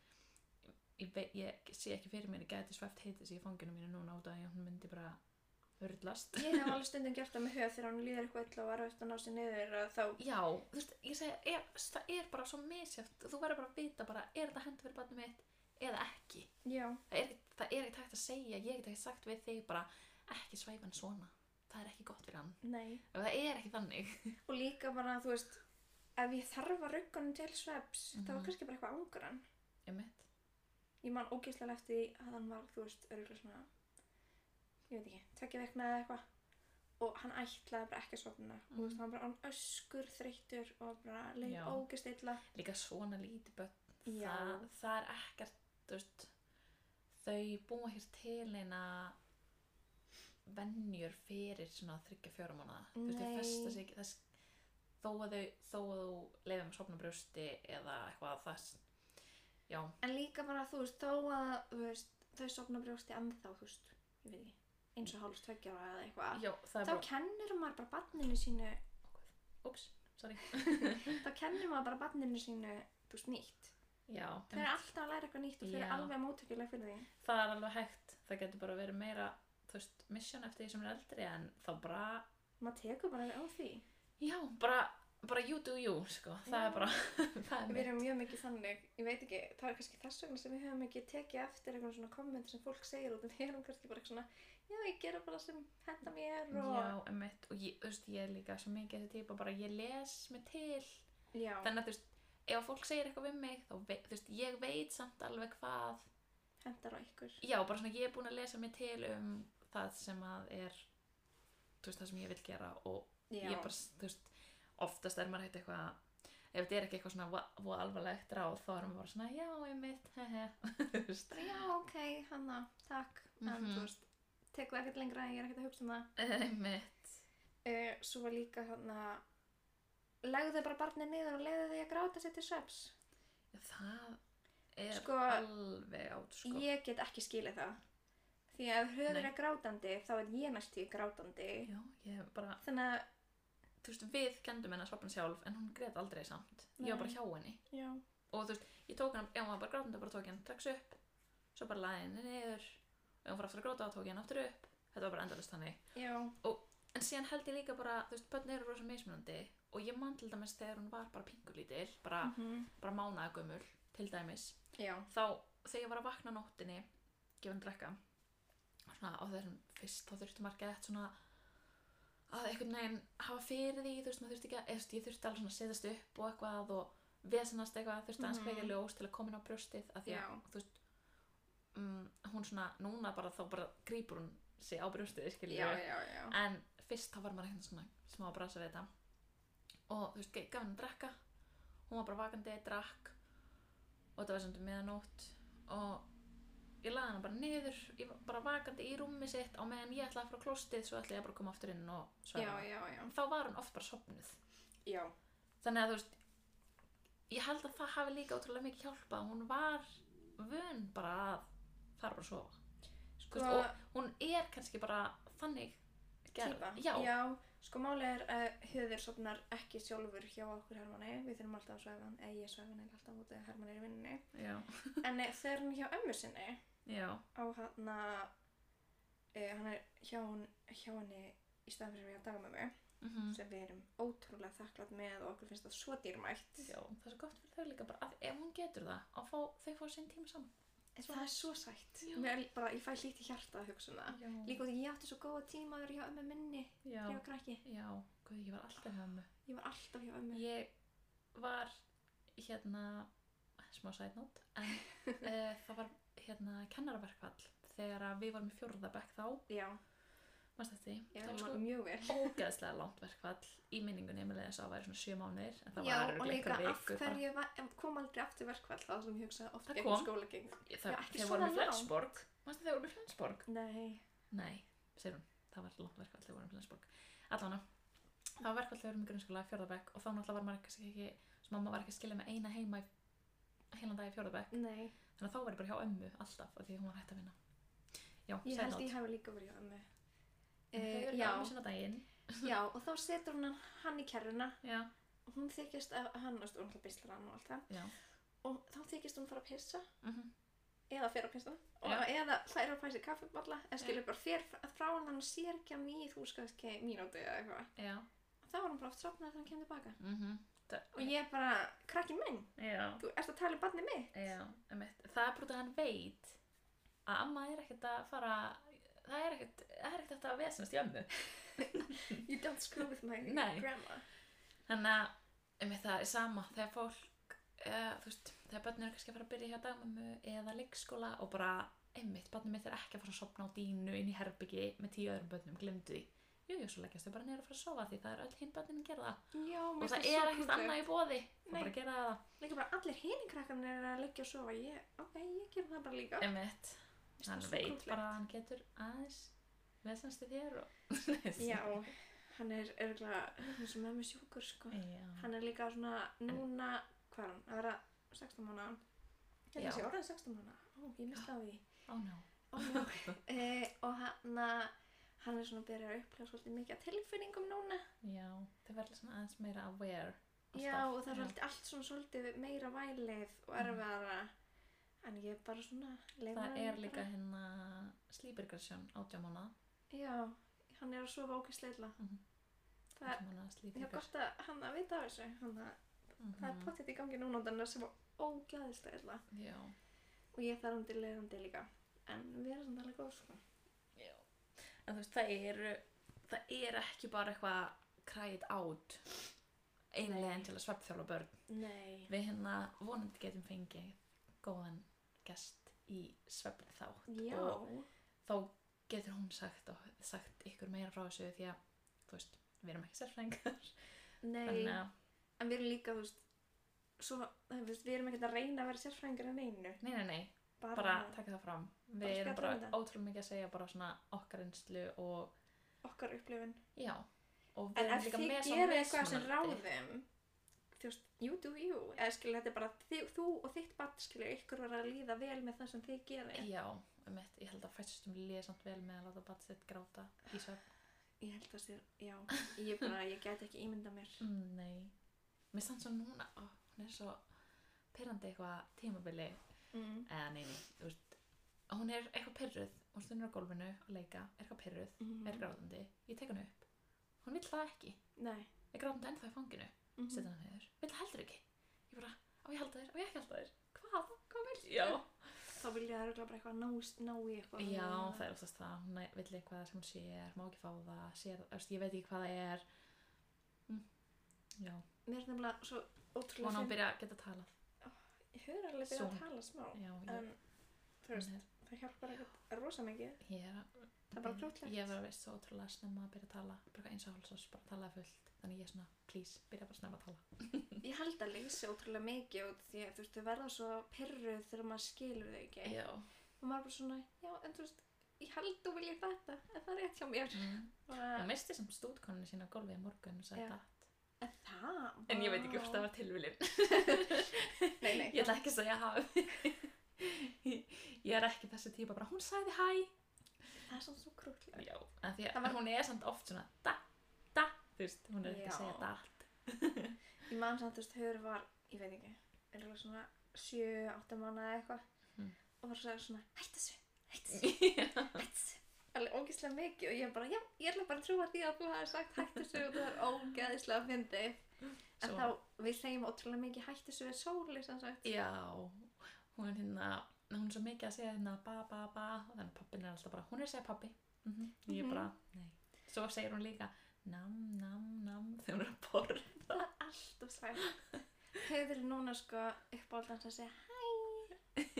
ég, vei- ég sé ekki fyrir mér að gæti sveft heitis í fanginu mínu núna át að hún myndi bara hurlast. ég hef alveg stundum gert það með höf þegar hann líður eitthvað illa og var auðvitað að ná sér niður og þá, Já, þú veist, ég segi, ef, það er bara svo misjæft, þú verður bara að vita bara, er þetta hent fyrir barnið mitt eða ekki. já, Það er, ekki- það er ekki hægt að segja, ég get ekki sagt við þig bara, ekki svæfa hann svona, það er ekki gott fyrir hann. nei. Ef það er ekki þannig. Og líka bara, þú veist, ef ég þarf að rugga honum til svefns, þá Mhm. er kannski bara eitthvað angur hann. Ég mitt. Ég man ógeðslega eftir því að hann var, þú veist, örugglega svona, ég veit ekki, tveggja vikna eða eitthvað. Og hann ætlaði bara ekki að sofna. Og þú veist, Mhm. hann var bara án öskur þreyttur og bara leið Já. ógeðslega illa. Líka svona lítið börn, Já. það, það er ekkert, þú veist, þau búa hér til eina venjur fyrir svona þriggja fjóra mánaða. Þú veist, þau Nei. festa sig ekki, þess, þó að þau, þó að þú leifum að sofna á brjósti eða eitthvað þess, já, En líka bara, þú veist, þó að, þú veist, þau sofna á brjósti ennþá, þú veist, ég veit ekki, eins og hálfs tveggja ára eða eitthvað. já, það er Þá bara, kennir maður bara barninu sínu, ups, sorry, þá kennir maður bara barninu sínu, þú veist, nýtt. já, Þau eru alltaf að læra eitthvað nýtt og þau eru Já. alveg móttökulega fyrir því. það er alveg hægt, það getur bara verið meira, þú veist, mission eftir því sem er eldri en þá bara, Maður tekur bara á því. já, bara bara you do you, sko, það Já. er bara, það er Við mitt. erum mjög mikið þannig, ég veit ekki, það er kannski þess vegna sem við höfum ekki tekið eftir einhvern svona komment sem fólk segir út og við erum kannski bara eitthvað svona, já, ég gera bara sem henda mér og... Já, einmitt, og ég, þú veist, ég er líka svo mikið þessi típa, bara ég les mig til, Já. þannig að þú veist, ef fólk segir eitthvað við mig, þá veit, þú veist, ég veit samt alveg hvað, Hendar á ykkur. já, bara svona, ég er búin að lesa mig til um það sem að er, þú veist, það sem ég vil gera og Já. ég bara, þú veist, oftast er maður hægt eitthvað, ef þetta er ekki eitthvað svona voða alvarlegt ráð, þá erum við bara svona, já, einmitt, hehe, þú veist. Já, ok, hanna, takk, en Mhm. þú veist, tekur ekkert lengra, ég er ekkert að hugsa um það. Einmitt. Uh, svo var líka hanna, legðu bara barnið niður og leiðu því að gráta sér til svefns. Það er Sko, alveg átt, sko. Ég get ekki skilið það. Því að ef höfður Nei. er grátandi, þá er ég næstu grátandi. Já, ég bara, Þannig að, þú veist, við kendum henni að svefna sjálf, en hún grét aldrei samt. Ég var bara Nei. hjá henni. já, Og þú veist, ég tók henni, ef hún var bara grátandi, bara tók henni strax upp, svo bara laði henni niður, og ef hún fór aftur að gráta, þá tók ég henni aftur upp. Þetta var bara endalaust þannig. já, En síðan held ég líka bara, þú veist, börn eru rosa mismunandi, og ég man til dæmis þegar hún var bara pingulítil, bara, mhm, bara mánaðagömmul, til dæmis, já, þá þegar ég var að vakna á nóttinni, gefa henni drekka, svona á þessum fyrst, þá þurfti maður gett svona að einhvern veginn hafa fyrir því, þú veist, maður þurfti ekki að, eða, þú veist, ég þurfti alveg svona að setjast upp og eitthvað og vesenast eitthvað, þurfti aðeins Mhm. kveikja ljós til að koma inn á brjóstið, af því að, Já. þú veist, um, hún svona, núna bara þá bara grípur hún sig á brjóstið, skilur já, já, já, en fyrst þá var maður eitthvað svona smá að brasa við þetta og þú veist, ge- gaf henni að drekka, hún var bara vakandi, drakk og þetta var sem þetta meðanótt og ég lagði hana bara niður, ég var bara vakandi í rúmi sitt á meðan ég ætlaði að fara á klóstið, svo ætlaði ég bara að koma aftur inn og já, svæfa. já, já, Þá var hún oft bara sofnuð. já, Þannig að þú veist, ég held að það hafi líka ótrúlega mikið hjálpað. Hún var vön bara að fara bara að sofa. sko, Þú veist, og hún er kannski bara þannig gerð. típa, Já. já, sko málið er að höfður sofnar ekki sjálfur hjá okkur Hermanni, við þurfum alltaf að svæfa hann, eða ég svæfa hann eða alltaf út eða Hermann er í vinnunni, Já. en eh, þegar hann er hjá ömmu sinni, Já. á hann að, uh, hann er hjá, hún, hjá henni í staðan fyrir að við að dagamömmu, Mhm. sem við erum ótrúlega þakklátt með og okkur finnst það svo dýrmætt. Já, það er svo gott fyrir þau líka bara að ef hún getur það, að fá, þau fá sinn tíma saman. En það er svo sætt. Já. Mér er bara, ég fæ hlýtt í hjarta að hugsa um það. Já. Líka út í ég átti svo góða tíma að vera hjá ömmu minni, Já. þegar ég var krakki. Já, guð, ég var alltaf hjá ömmu. Ég var alltaf hjá ömmu. Ég var hérna, smá side note, en uh, það var hérna kennaraverkfall þegar að við varum í fjórða bekk þá, Já, mannst þetta því? ég Það var var sko mjög vel. ógeðslega langt verkfall í minningunni með þess að það væri svona sjö mánuðir, en það Já, var og örugglega líka einhverjar af vikur bara. hverju var, kom aldrei aftur verkfall, það sem ég hugsaði oft Það gegnum kom. skólageng. Það, Já, ekki þeir svona voru með langt. Flensborg, mannst þeir voru með Flensborg? Nei. Nei, segir hún, það var langt verkfall þegar vorum í Flensborg. Allána, það var verkfall þegar vorum í grunnskóla í fjórða bekk og þá náttúrulega var maður kannski ekki, svo mamma var ekki að skilja með eina heima í heilan dag í fjórða bekk. Nei. Þannig að þá var ég bara hjá ömmu alltaf af því að hún var hætt að vinna. Já, Ég side held note. ég hafi líka verið hjá ömmu. Þau Uh, eru já, ömmu sinna daginn. já, og þá setur hún hann, hann í kerruna Já, og hún þykist að hann, þú veist, hún ætla að bisla hann og allt það. já. Og þá þykist hún fara að pissa Mhm. eða fer að pissa og Já. eða hlæra að fæsi kaffiballa eða skilur bara fer frá hann hann sér ekki hann í þú sko ekki mínúti eða eitthvað. Já. Og þá var hann bara oft sofnað þegar hann kemur tilbaka. Mhm. Og ég bara, krakkin minn, Já. þú ert að tala um barnið mitt. Já, einmitt. Það er bara að hann veit að amma er ekkert að fara, það er ekkert, það er ekkert að vesenast í ömmu. You don't screw with my Nei. grandma. Þannig að, einmitt, það er sama þegar fólk, uh, þú veist, þegar börn eru kannski að fara að byrja hjá dagmömmu eða leikskóla og bara, einmitt, barnið mitt er ekki að fara að sofna á dínu inn í herbyggi með tíu öðrum börnum, glemdu því. Jú, jú, svo leggjast þau bara niður að fara að sofa því það er öll hinn börnin að gera það. Já, mér Og finnst það svo er ekkert krútlegt. annað í boði, þú Nei. bara gera það. Líka bara allir hinir krakkarnir eru að leggja og sofa. Ég, ok, ég ger það bara líka. Einmitt, Finnst hann það svo veit krúttlegt. bara að hann getur aðeins vesenast í þér og... Já, hann er örgulega eins og mömmu sjúkur sko. Já. Hann er líka svona núna, hvað er hann, að vera sextán mánaða. Ég held Já. að sé orðið sextán mánaða. Ó, ég misti á því. Ó, ná. Ó, já. e, og hann, að- hann er svona að byrja að upplega svolítið mikið af tilfinningum núna. Já, þau verður svona aðeins meira aware. og Já, stuff. og það er Já. svolítið allt svona svolítið meira vælið og erfiðara. En ég er bara svona... leyfa Það honum er bara- líka hérna sleep regression átján mánaða. Já, hann er að sofa ógeðslega illa. Mhm. Það er, það er gott að hann að vita af þessu, hann að mm það er pottet í gangi núna þannig að sem var ógæðislega illa. Já. Og ég þarf undir leiðandi líka, en við erum samt alveg góð, sko. Já. En þú veist, það er, það er ekki bara eitthvað cry it out einu leiðin til að svefnþjálfa börn. Nei. Við hérna vonandi getum fengið góðan gest í svefnþátt. Já. Og þá getur hún sagt, og, sagt ykkur meira frá þessu því að, þú veist, við erum ekki sérfræðingar. Nei. Þannig að En við erum líka, þú veist, svo, þú veist, við erum ekkert að reyna að vera sérfræðingar en einu. Nei, nei, nei, Bara, bara taka það fram. bara Við erum spjalla bara um þetta. ótrúlega mikið að segja bara svona okkar reynslu og okkar upplifun. já. Og við En erum ef líka þið með gerir eitthvað sem mismunandi. ráðum, þú veist, you do you. Eða skilur, þetta er bara þið, þú og þitt barn, skilur, ykkur verður að líða vel með það sem þið gerir. Já, um eitt, ég held að fæstum líði samt vel með að láta barn sitt gráta í svefn. Ég held að sér, já, ég bara, ég gæti ekki ímynda mér. Mm, nei. Mér stann svo núna, ó, hún er svo pirrandi eitthvað tímabili. Mm. Eða nei, nei, þú veist, hún er eitthvað pirruð, hún stundur á gólfinu að leika, er eitthvað pirruð, Mm. er grátandi, ég tek hann upp. Hún vill það ekki, Nei. er grátandi ennþá í fanginu, Mm. setja hann niður, vill það heldur ekki. Ég bara, á ég halda þér, á ég ekki halda þér, hvað, hvað vill? Já. Þá vilja það örugglega bara eitthvað ná, ná í eitthvað. Já, það er oftast það, hún vill eitthvað sem hún sér, má ekki fá það, sér, öst, ég veit ekki hvað það er. Mm. Já, Mér er nefnilega svo ótrúlega hún á að byrja að geta talað. Ég höfður alveg byrja að Son. tala smá. Já, ég, En, þú veist, hún er, það hjálpar ekkert rosa mikið. ég er að, Það er bara krúttlegt. Ég var veist svo ótrúlega snemma að byrja að tala, bara eins og hálsás, bara talaði fullt. Þannig ég er svona, please, byrja bara snemma að tala. Ég held að leysi ótrúlega mikið út því að þú veist, þau verða svo pirruð þegar maður skilur þau ekki. Já. Og maður er bara svona, já, en þú veist, ég held þú viljið þetta, en það er rétt hjá mér. Mm. Bara, Hún misti sem stúdkoninu sína á gólfið í morgun og sagði Já. það. en það? En ég veit ekki hvort vá. það var tilviljun. Nei, nei. Ég ætla ekki að segja hafi. Ég er ekki þessi típa bara, hún sagði hæ. Það er svona svo krúttlegt. Já, en því Það að var- hún er samt oft svona da, da, þú veist, hún er ekki Já. að segja dat. Ég man samt, þú veist, höfður var, ég veit ekki, er svona sjö, átta mánuði eða eitthvað. Mm. Og var að segja svona, hætt þessu, hætt þessu, hætt þessu. Alveg ógeðslega mikið og ég bara, já, ég ætla bara að trúa því að þú hafi sagt hætt þessu og það er ógeðslega fyndið. En Svo- þá, við segjum ótrúlega mikið hætt þessu við sóli, sem sagt. Já, hún er hérna, hún er svo mikið að segja hérna ba, ba, ba, þannig pappin er alltaf bara, hún er að segja pappi. Mm Og ég Mhm. bara, nei. Svo segir hún líka, nam, nam, nam, þegar hún er að borða. Það er alltaf slæmt. Höfður er núna sko uppáldans að segja hæ,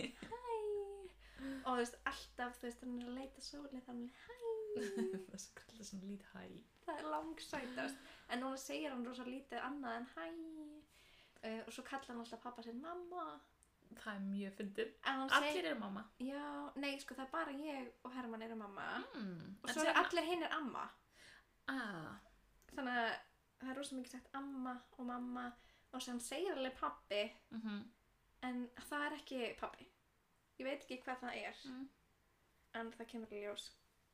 hæ. Og þú veist, alltaf, þú veist, hann er að leita sóli, þannig hæ. Það er svo krullar svona lítið hæ. Það er langsætast. En núna segir hann rosa lítið annað en hæ. Uh, og svo kallar hann alltaf pappa sinn mamma. Það er mjög fyndið. En hann Allir segir, eru mamma. já, nei, sko, það er bara ég og Hermann eru mamma. Mm. Og svo er allir hinn er amma. Ah, Þannig að það er rosa mikið sagt amma og mamma. Og svo hann segir alveg pappi, mhm. en það er ekki pappi. Ég veit ekki hvað það er. Mm. En það kemur í ljós.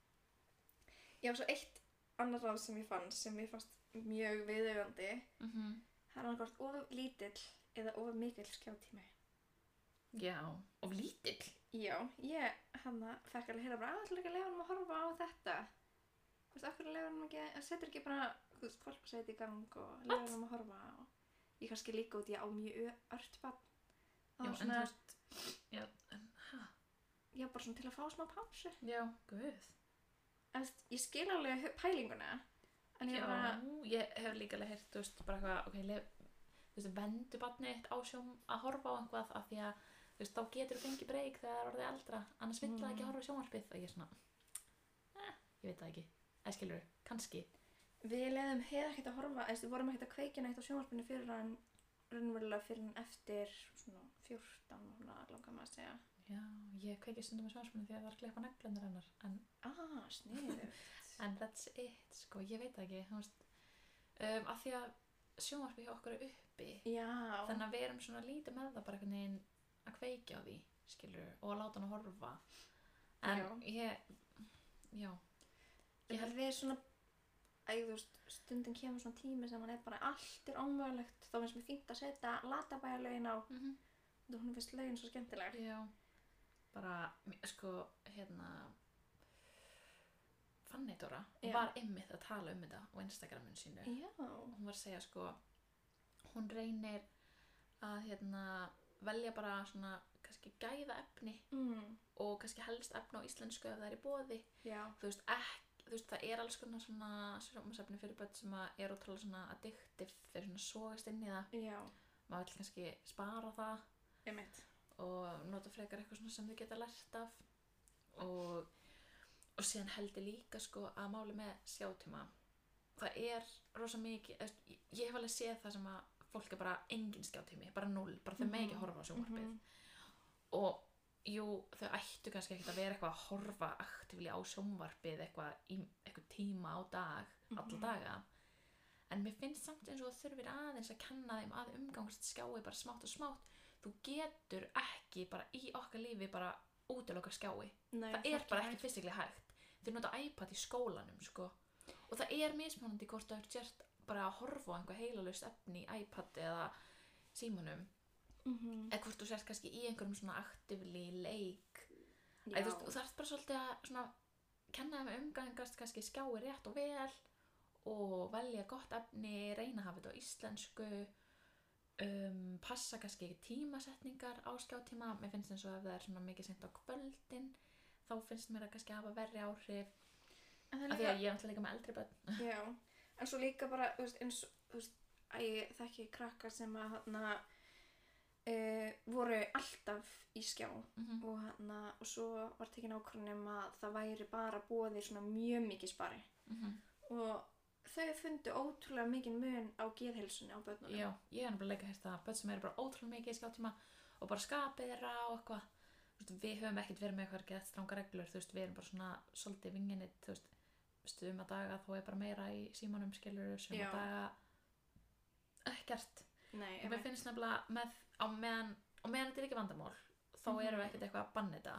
Ég var svo eitt annar ráð sem ég fann sem ég fannst mjög viðaugandi. Mhm. Það er annarkvort of lítill eða of mikill skjátími. Já, og lítill. Já, ég hann fekk alveg heyra bara að ætla ekki að leifa hann að horfa á þetta. Þú veist, okkur leifa hann ekki, það setur ekki bara, þú veist, hvolpasæti í gang og leifa hann að horfa á. Ég kannski líka út í á mjög ört bann. Já, en þú veist, já, en hæ? Já, bara svona til að fá smá pásu. Já, guð. En þú veist, ég skil alveg hu- pælinguna. En ég Já, bara, ég hef líka alveg heyrt, þú veist, bara eitthvað, ok, lef, þú veist, vendu barnið þitt á sjón að horfa á eitthvað af því að, þú veist, þá getur þú fengið breyk þegar það er orðið eldra, annars vill það ekki Mm. horfa á sjónvarpið og ég er svona, eh, ég veit það ekki, eða skilur, kannski. við leiðum hefði ekkert að horfa, eða við vorum ekkert að kveikja neitt á sjónvarpinu fyrir hann, raunverulega fyrir hann eftir svona fjórtán, svona langar maður að segja. Já, ég kveiki stundum með sjónvarpinu því að það er að klippa neglunir hennar, en, Ah, sniðugt. en that's it, sko, ég veit það ekki, þú veist, um, af því að sjónvarpið hjá okkur er uppi, Já. þannig að við erum svona lítið með það bara einhvern veginn að kveikja á því, skilur, og að láta hann að horfa. En Já. ég, já, Ég held við svona, að þú veist, stundum kemur svona tími sem hann er bara allt er ómögulegt, þá finnst mér fínt að setja latabæjarlögin á, mm -hmm. og hún finnst lögin svo skemmtileg. já, bara, sko, hérna, Fanny Dóra, hún Já. var einmitt að tala um þetta á Instagraminu sínu. Já. Hún var að segja sko, hún reynir að hérna velja bara svona kannski gæða efni Mm. og kannski helst efni á íslensku ef það er í boði. Já. Þú veist, ekki, þú veist, það er alls konar svona sjónvarpsefni fyrir börn sem að er ótrúlega svona addictive, þeir svona sogast inn í það. Já. Maður vill kannski spara það Einmitt. og nota frekar eitthvað svona sem þau geta lært af. Og, og síðan held ég líka sko að máli með sjátíma, það er rosa mikið, eða, ég, ég hef alveg séð það sem að fólk er bara engin skjátími, bara null, bara þau megi ekki horfa á sjónvarpið. Mhm. Og jú, þau ættu kannski ekkert að vera eitthvað að horfa aktífli á sjónvarpið eitthvað í eitthvað tíma á dag, alla Mhm. daga. En mér finnst samt eins og þú þurfir aðeins að kenna þeim að umgangst skjái bara smátt og smátt. Þú getur ekki bara í okkar lífi bara útiloka skjái. Nei, Það er bara ekki hægt. fysikli hægt. Þau nota iPad í skólanum, sko. Og það er mismunandi hvort það er gert bara að horfa á einhver heilalaust efni í iPad eða símanum. Mhm. Eða hvort þú sért kannski í einhverjum svona aktífli leik. Æ, Já. þú veist, þú þarft bara svolítið að svona kenna þeim að umgangast kannski skjái rétt og vel og velja gott efni, reyna að hafa þetta á íslensku, um, passa kannski ekki tímasetningar á skjátíma. Mér finnst eins og ef það er svona mikið seint á kvöldin, þá finnst mér að kannski hafa verri áhrif. En það er Af því líka, að ég er alltaf líka með eldri börn. já, en svo líka bara, þú veist, eins, þú veist, að ég þekki krakkar sem að, hérna, uh, voru alltaf í skjá Mhm. og, hérna, og svo var tekin ákvörðun um að það væri bara boðið svona mjög mikið spari Mhm. og þau fundu ótrúlega mikið mun á geðheilsunni á börnunum. Já, ég er náttúrulega líka hérst að börn sem eru bara ótrúlega mikið í skjátíma og bara skapið þeirra og eitthvað. Þú veist, við höfum ekkert verið með eitthvað gett stranga reglur, þú veist, við erum bara svona svolítið vinginni, þú veist, stuðum að daga þá er bara meira í símanum, skilur, suma Já. daga ekkert. Nei, Og mér finnst nefnilega með, á meðan, og meðan þetta er ekki vandamál, þá Mhm. erum við ekkert eitthvað að banna þetta.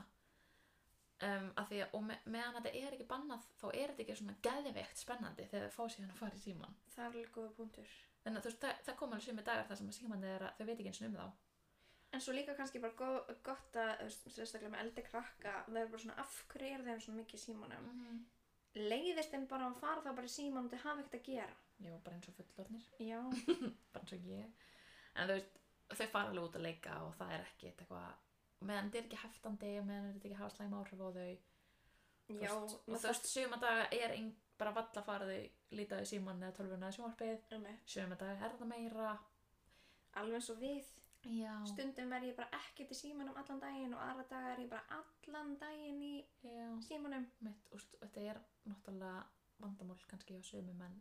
Um, af því að, og me, meðan þetta er ekki bannað, þá er þetta ekki svona geðveikt spennandi þegar þau fá síðan að fara í síman. það er alveg góða punktur. Þannig að þú veist, það, það koma alveg sumir dagar þar sem að símandi er að þau veit ekki eins og um þá. En svo líka kannski bara go gott að, þú veist, sérstaklega með eldri krakka, það er bara svona, af hverju er þeim svona mikið í símanum? Mm. Leiðist þeim bara að fara þá bara í símanum og þau hafa ekkert að gera? Já, bara eins og fullorðnir, Já. bara eins og ég. En þú veist, þau fara alveg út að leika og það er ekki eitthvað, meðan þetta er ekki heftandi og meðan þetta ekki hafa slæm áhrif á þau. Þú Já, veist, og þú veist, suma daga er ein, bara valla fara þau líta í síman eða tölvuna eða sjónvarpið, um, suma daga er það meira. alveg eins og við. Já. Stundum er ég bara ekkert í símanum allan daginn og aðra daga er ég bara allan daginn í Já, símanum. mitt, og st- þetta er náttúrulega vandamál kannski hjá sumum menn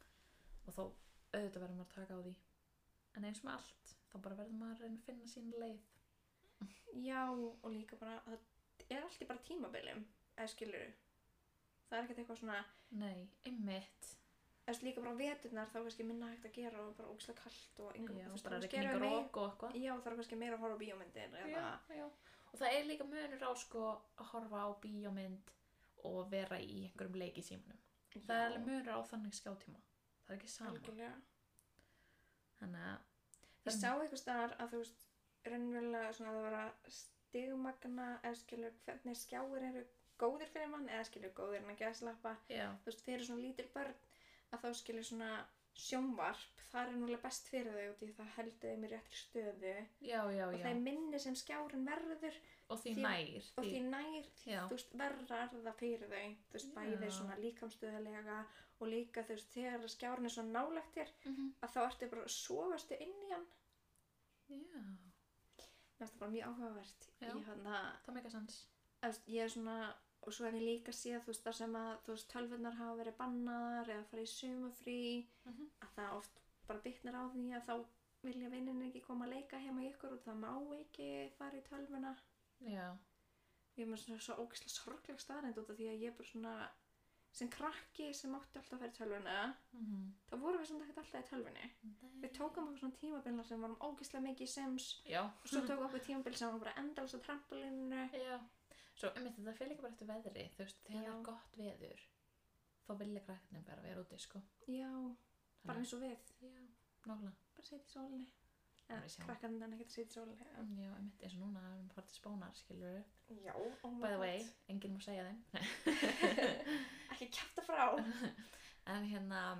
og þó auðvitað verður maður að taka á því. En eins með allt, þá bara verður maður að reyna að finna sín leið. Já, og líka bara, það er alltaf bara tímabilum, eða skilur. Það er ekkert eitthvað svona, Nei, einmitt. eða líka bara á veturnar þá er kannski minna hægt að gera og bara ógeðslega kalt og einhver, Já, þú veist, bara þá rigning skerum og við rok og eitthvað. meir- Já, það er kannski meira að horfa á bíómyndir eða, Já, já. Og það er líka munur á sko að horfa á bíómynd og vera í einhverjum leik í símanum. Það er alveg munur á þannig skjátíma. Það er ekki sama. algjörlega. Þannig að Ég sá eitthvað staðar að þú veist, raunverulega svona að það var að stigmagna eða skilur hvernig skjáir eru góðir fyrir mann eða skilur góðir en að gæslappa, já, þú veist, fyrir svona lítil börn að þá skilur svona sjónvarp, það er núlega best fyrir þau út í það heldur þeim í réttri stöðu já, já, og já. það er minni sem skjárin verður Og því því- nær. og því nær, Já. þú veist, verra er það fyrir þau, þú veist, bæði Já. svona líkamstöðulega og líka þú veist, þegar skjárin er svona nálægt þér Mhm. að þá ertu bara, sogastu inn í hann. Já, Mér finnst það bara mjög áhugavert Já. í hann að, það meika sens. þú veist, ég er svona, og svo hef ég líka séð, þú veist, þar sem að, þú veist, tölvurnar hafa verið bannaðar eða farið í sumafrí, Mhm. að það oft bara bitnar á því að þá vilja vinnin ekki koma að leika heima í ykkur og það má ekki fara í tölvuna. Já, Ég er með svona svo ógeðslega sorgleg staðreynd út af því að ég er bara svona, sem krakki sem átti alltaf að fara í tölvuna, mhm. þá vorum við samt ekkert alltaf í tölvunni. Við tókum okkur svona tímabilna sem varum ógeðslega mikið í Sims Já. og svo tókum okkur tímabil sem varum bara endalast á trampolinu. Já. Svo, einmitt, þetta fyrir líka bara eftir veðri, þú veist, þegar það Já. er gott veður, þá vilja krakkarnir bara vera úti, sko. Já, bara eins og við, Já, nákvæmlega. bara setja í sólinni. Já, En við sjáum. krakkarnir en ekkert að setja í sólinni. Ja. Já, einmitt, eins og núna erum við farið til Spánar, skilur við. Já, oh my By the way, god. enginn má segja þeim. ekki kjafta frá. En hérna,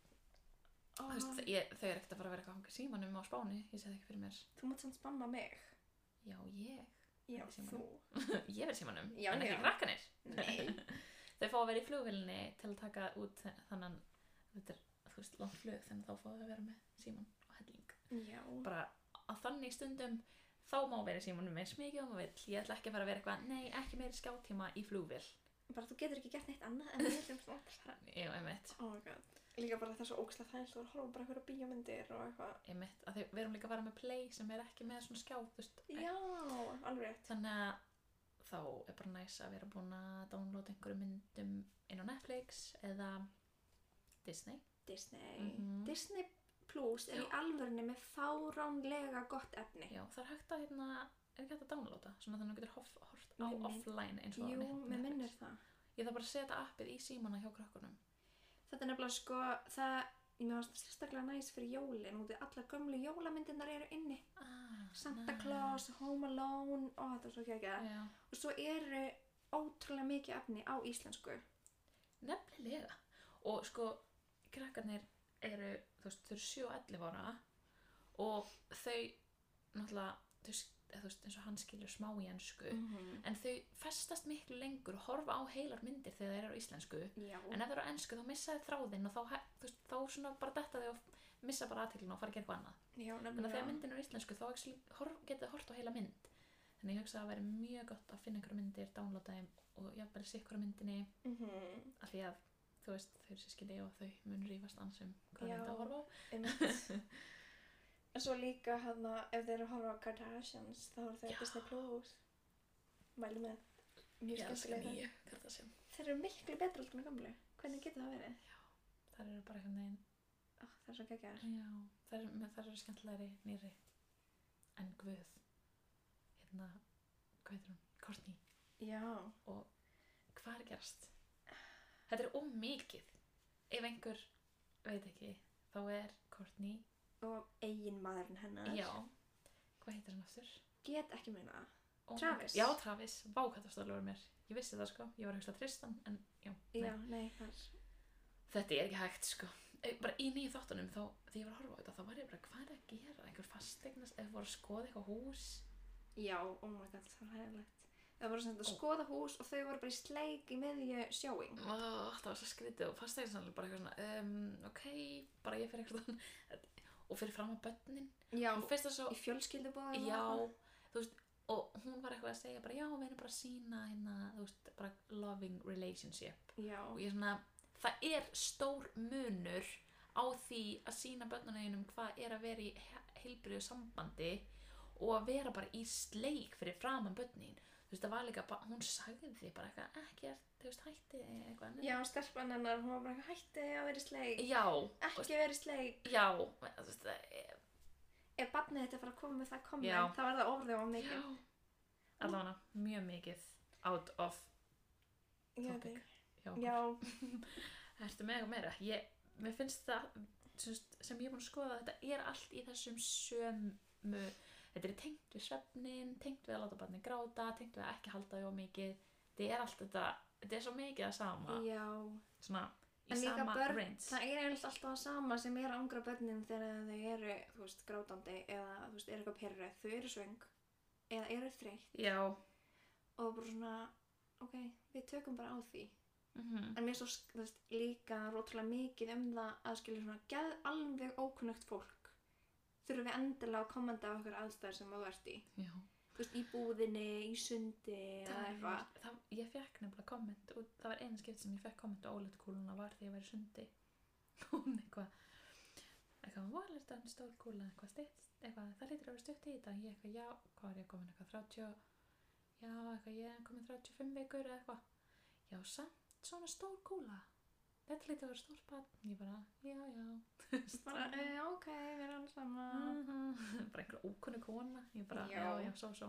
Oh. þú veist, ég, þau er ekkert að fara að vera eitthvað hanga símanum á Spáni, ég sé það ekki fyrir mér. Þú mátt samt spamma mig. Já, ég. Já, Ekki þú. símanum. Ég verð símanum, Já, en ekki já. krakkanir. Nei. Þau fá að vera í flugvélinni til að taka út þannan, þetta er, þú veist, langt flug, þannig að þá fá þau að vera með síman og helling. Já. Bara á þannig stundum, þá má vera í símanum eins mikið og maður vill. Ég ætla ekki að fara að vera eitthvað, nei, ekki meiri skjátíma í flugvél. Bara þú getur ekki gert neitt annað en við erum svona. Já, einmitt. Oh my god. Líka bara það er svo ógeðslega þægilegt að horfa bara einhverja bíómyndir og eitthvað. Einmitt, að þau, við erum líka að fara með Play sem er ekki með svona skjá, þú veist. Já, alveg rétt. Þannig að þá er bara næs að vera búin að downloada einhverju myndum inn á Netflix eða Disney. Disney. Mhm. Disney Plus er í alvörunni með fáránlega gott efni. Já, það er hægt að, hérna, er ekki hægt að downloada, svona þannig að þú getur hof, hort á Mig minn- offline eins og á Jú, Net- mér Netflix. minnir það. Ég þarf bara að setja appið í símana hjá krökkunum. Þetta er nefnilega sko, það, ég mér varst sérstaklega næs fyrir jólin, út í allar gömlu jólamyndirnar eru inni. Ah, Santa nice. Claus, Home Alone, ó þetta er svo geggjað. Já, Og svo eru ótrúlega mikið efni á íslensku. nefnilega. Og sko, krakkarnir eru, þú veist, þau eru sjö og ellefu ára og þau, náttúrulega, þau, sk- eða þú veist, eins og hann skilur smá í ensku, Mm. en þau festast miklu lengur og horfa á heilar myndir þegar þeir eru á íslensku. Já. En ef það eru á ensku þá missa þau þráðinn og þá, hæ- þú veist, þá svona bara detta þau og missa bara athyglinna og fara að gera eitthvað annað. Já, Þannig að nefnilega. þegar myndin er á íslensku þá actually horf, getið hort á heila mynd. Þannig ég hugsa að það væri mjög gott að finna einhverja myndir, downloada þeim og jafnvel sé einhverja myndinni Mhm. af því að, þú veist, þau eru systkini og þau mun rífast ansum hvað Já. mynd að horfa á. Einmitt. En svo líka hérna, ef þeir eru að horfa á Kardashians, þá eru þeir Já. Disney Plus. Mæli með. Mjög Ég elska skemmtilega. nýju Kardashian. Þeir eru miklu betra alltaf en gamlu. Hvernig getur það verið? Það eru bara einhvern veginn, Ó, það er svo geggjað. já, það eru, með- þær eru skemmtilegri nýri en Guð. Hérna, hvað heitir hún? Kourtney. Já. Og hvað er að gerast? Þetta er ómikið. Ef einhver veit ekki, þá er Kourtney, Og eigin maðurinn hennar. já, hvað heitir hann aftur? Get ekki muna það. Oh my Travis. God. Já, Travis, vá hvað það stóðlega mér. Ég vissi það sko, ég var að hugsa Tristan, en já, nei. Já, nei, það er... Þetta er ekki hægt sko. Eh, Bara í nýju þáttunum, þá, þegar ég var að horfa á þetta, þá var ég bara, hvað er að gera? Einhver fasteignast, ef voru að skoða eitthvað hús. Já, oh my god, það var hægilegt. Það voru sem þetta skoða hús og þau voru bara í sleik í miðju sjóing. Ó, það var svo skrítið og fasteignast bara eitthvað svona, um, ok, bara ég fyrir eitthvað og fyrir fram á börnin. Já, Og fyrst það svo, í fjölskyldubóði. já, þú veist, og hún var eitthvað að segja bara, já, við erum bara að sína hérna, þú veist, bara loving relationship. Já. Og ég svona, það er stór munur á því að sína börnunum hvað er að vera í heilbrigðu sambandi og að vera bara í sleik fyrir framan börnin. Þú veist, það var líka, bara, hún sagði því bara eitthvað, ekkert, þú veist, hætti eitthvað. Já, stelpan hennar, hún var bara eitthvað hætti að vera í sleik. Já, Ekki vera í sleik. já, þú veist, það er, Ef barnið þetta fara að koma með það Já. komment, þá var það orðið á mikið. já, allavega mjög mikið out of Já, topic. þig. hjá okkur. Já, Ertu með eitthvað meira? Ég, mér finnst það sem, sem ég er búin að skoða, þetta er allt í þessum sömu, þetta er tengt við svefnin, tengt við að láta barnið gráta, tengt við að ekki halda því of mikið. Þetta er allt þetta, þetta er svo mikið að sama, já. svona í En líka sama börn, range. það er eiginlega alltaf það sama sem er að angra börnin þegar þau eru, þú veist, grátandi eða, þú veist, eru eitthvað pyrruð. Þau eru svöng eða eru þreytt Já, og bara svona, ok, við tökum bara á því. mhm, En mér svo, þú veist, líka rótrúlega mikið um það að skilja svona geð alveg ókunnugt fólk. Þurfum við endilega að kommenta á okkur aðstæður sem þú ert í. já. Þú veist, í búðinni, í sundi eða Það eitthvað. er, það, ég fekk nefnilega komment og það var eina skipt sem ég fekk komment á óletukúluna var þegar ég var í sundi. Hún eitthvað, eitthvað, var þetta en stór kúla, eitthvað stutt, eitthvað, það lítur að vera stutt í þetta. Ég eitthvað, já, hvað er ég komin, eitthvað þrjátíu, já, eitthvað, ég er komin þrjátíu og fimm vikur eða eitthvað. Já, samt svona stór kúla. Þetta lítur að vera stór barn. Ég bara, já, já. Bara, e, ok, við erum alveg saman. Mhm. Bara einhver ókunni kona. Ég bara, já, Já. já, svo, svo.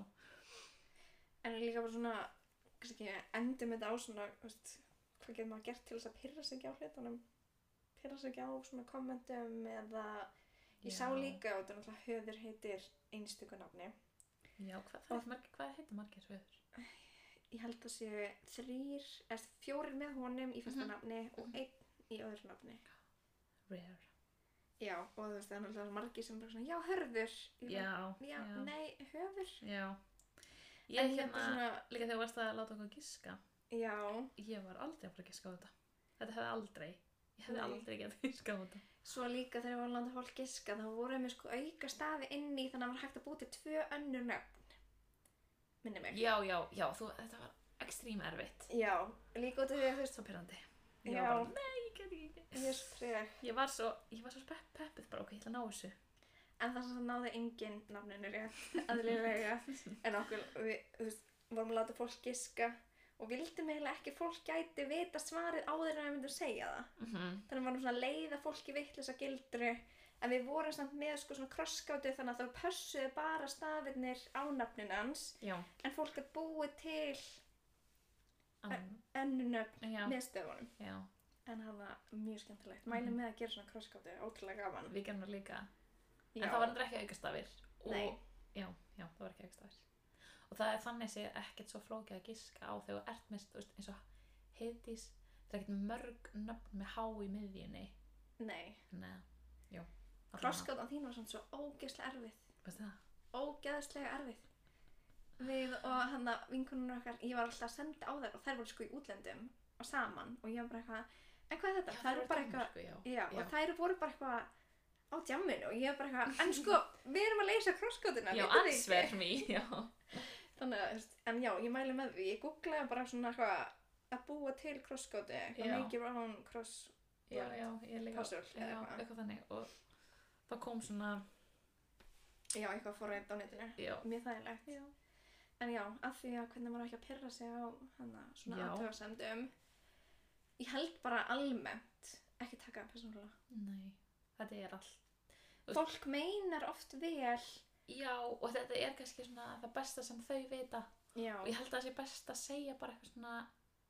En líka bara svona, kannski ekki, endum þetta á svona, þú veist, hvað getur maður gert til þess að pyrra sig ekki á hlutunum? Pyrra sig ekki á svona kommentum eða, ég sá Já. líka, og þetta er náttúrulega höður heitir einstöku nafni. Já, hvað, það er margir, hvað heitir margir höfður? ég held að séu þrýr, eða fjórir með honum í fyrsta Mhm. nafni og Mhm. einn í öðru nafni. Rare. Já, og þú veist, það er náttúrulega margir sem bara svona, já, Hörður. Ég bara, Já, já, já. nei, Höfur. Já. Ég En hérna, svona, líka þegar þú varst að láta okkur giska, já, ég var aldrei að fara að giska á þetta. Þetta hefði aldrei, ég hefði Nei. aldrei getað giska á þetta. svo líka þegar ég var að landa fólk giska, þá voru mér sko auka stafi inn í þannig að það var hægt að búa til tvö önnur nöfn. Minni mig. Já, já, já, þú, þetta var ekstrím erfitt. Já, líka út af því að þú veist, Svo pyrrandi. Ég Já. var bara, nei, ég get ekki. ég er svo treg. Ég var svo, ég var svo pepp, peppuð bara, ok, ég ætla að ná þessu. En það sem náði enginn nafninu rétt, aðlilega, en okkur, við, þú veist, vorum að láta fólk giska og vildum eiginlega ekki að fólk gæti vita svarið áður en við myndum segja það. Mhm. Þannig að vorum svona að leiða fólki vittlausa gildru, en við vorum samt með sko svona krossgátu þannig að það pössuðu bara stafirnir á nafninu hans, Já. en fólk gat búið til Ann, önnur nöfn já, með stöfunum. já. En það var mjög skemmtilegt. Mælum Mhm. með að gera svona krossgátu, ótrúlega gaman. Við gerum það líka. Já. En það var endur ekki aukastafir. Og, Nei. Já, já, það var ekki aukastafir. Og það er þannig sé ekkert svo flókið að giska á þegar þú ert með, þú veist, eins og Heiðdís, það er ekkert mörg nöfn með há í miðjunni. Nei. Nei, jú. Krossgátan þín var svona svo ógeðslega erfið. Veistu það? Ógeðslega erfið. Við og hann að vinkonunum okkar, ég var alltaf að senda á þær og þær voru sko í útlöndum og saman og ég var bara eitthvað, en hvað er þetta? Já, þær eru bara Danmörku, eitthvað, já. já, Já. og þær voru bara eitthvað á djamminu og ég var bara eitthvað, en sko, við erum að leysa krossgátuna, Já, vitið þið ansver ekki? mér, já. Þannig að, þú veist, en já, ég mæli með því, ég googlaði bara svona eitthvað að búa til krossgátu, eitthvað Já. make your own cross, Já, já, ég líka. Puzzle eða Já, eitthvað. eitthvað þannig. Og það kom svona, já, eitthvað forrænt á netinu, já. mjög þægilegt. Já. En já, af því að hvernig maður ekki að pirra sig á hana, svona Já. aðtöðasendum, ég held bara almennt ekki taka það persónulega. Nei, þetta er allt. Þú veist- Fólk meinar oft vel. Já, og þetta er kannski svona það besta sem þau vita. Já. Og ég held að það sé best að segja bara eitthvað svona,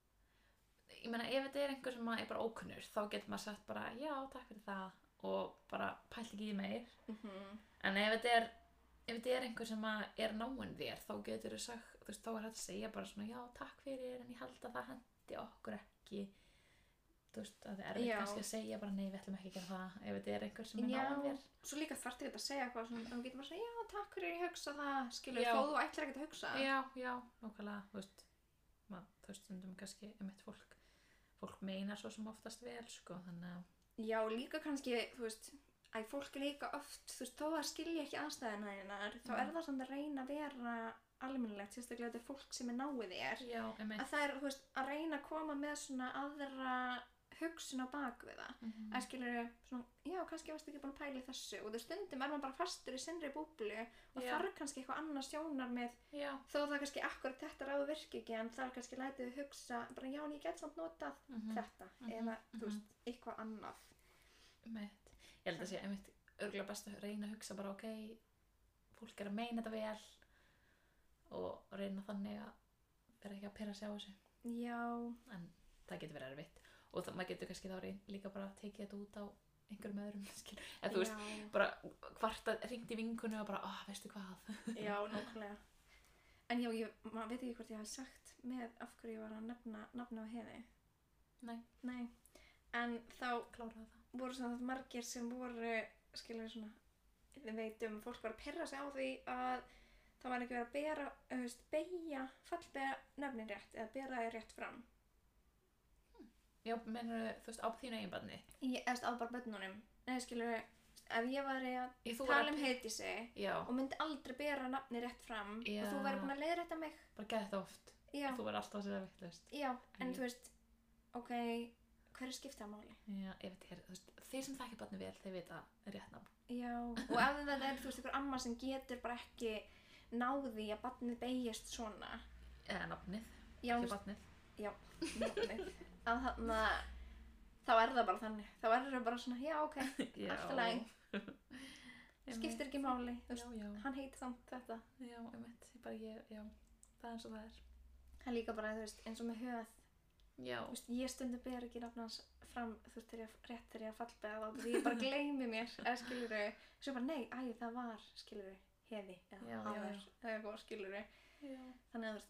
ég meina ef þetta er einhver sem er bara ókunnur, þá getur maður sagt bara, já, takk fyrir það og bara pælt ekki í meir. Mm En ef þetta er, ef þetta er einhver sem að er náinn þér, þá getur þú sagt, þú veist, þá er hægt að segja bara svona, já, takk fyrir, en ég held að það hendi okkur ekki. Þú veist, að það er erfitt Já. kannski að segja bara, nei, við ætlum ekki að gera það, ef þetta er einhver sem er Já. náinn þér. Svo líka þarftu ekki að segja eitthvað svona, þú getur bara að segja, já, takk fyrir ég hugsa það, skilur, Já. þó þú ætlar ekki að hugsa. Já, já, nákvæmlega, þú veist, maður, þú veist, stundum kannski um eitt fólk, fólk meinar svo sem oftast vel, sko, þannig að, Já, líka kannski, þú veist, að fólk er líka oft, þú veist, þó að skilja ekki aðstæðina þínar, þá Mm. er það samt að reyna að vera almennilegt, sérstaklega þetta er fólk sem er náið þér. já, einmitt. Að það er, þú veist, að reyna að koma með svona aðra hugsun á bak við það. Mhm. Að skilur svona, já, kannski varstu ekki búin að pæla í þessu og þú stundum er maður bara fastur í sinnri búblu og Já. þarf kannski eitthvað annað sjónar með Já, þó það kannski akkurat þetta ráðu virki ekki en það er kannski lætið að hugsa bara já, en ég get samt notað mhm, þetta mhm, eða, mhm. þú veist, eitthvað annað. einmitt. Ég held að sé, einmitt, örgulega best að reyna að hugsa bara, ok, fólk er að meina þetta vel og reyna þannig að vera ekki að pyrra sig á þessu. Já, En það getur verið erfitt. Og það, maður getur kannski þá reyn, líka bara að tekið þetta út á einhverjum öðrum, skilur. Eða þú veist, já, bara hvart að ringdi vinkunu og bara, ah, veistu hvað? já, nákvæmlega. En já, ég, maður veit ekki hvort ég hafi sagt með af hverju ég var að nefna nafna á Heiði. Nei, Nei, en þá kláraði það. voru svona margir sem voru, skilur svona, við veitum, fólk var að pirra sig á því að það var ekki verið að bera, þú veist, beygja, fallbega nöfnin rétt eða bera þau rétt fram. Já, meinarðu, þú veist, á þínu eigin barni? Ég eðst á bara börnunum. Nei, skilur, ef ég væri að Ég, þú tala var um að- Heiðdísi Já, og myndi aldrei bera nafni rétt fram Já. og þú væri búin að leiðrétta mig, bara geði þetta oft. já, Þú var alltaf að segja vitlaust. já, en Ég- þú veist, ok, hverju skipta máli? Já, ég veit hér, þú veist, þeir sem þekkja barni vel, þeir vita rétt nafn. Já, og ef þetta er, þú veist, einhver amma sem getur bara ekki náði að barnið beygist svona, Eða nafnið, já, ekki barnið. nafnið, að þarna, þá er það bara þannig, þá er það bara svona, já, ok, Já. allt í lagi, Einmitt. skiptir ekki máli, þú Já, veist, já, hann heitir samt þetta. já, einmitt, ég bara, ég, já, það er eins og það er. Það er líka bara, þú veist, eins og með höð, Já, þú veist, ég stundum ber ekki nafn hans fram, þú veist, þegar ég, rétt þegar ég er fallbega þá, því ég bara gleymi mér, eða skilurðu, svo bara, nei, æ, það var, skilurðu, Heiði, eða Já, já, Haður, já. eða eitthvað, skilurðu, já, þannig að, þú veist,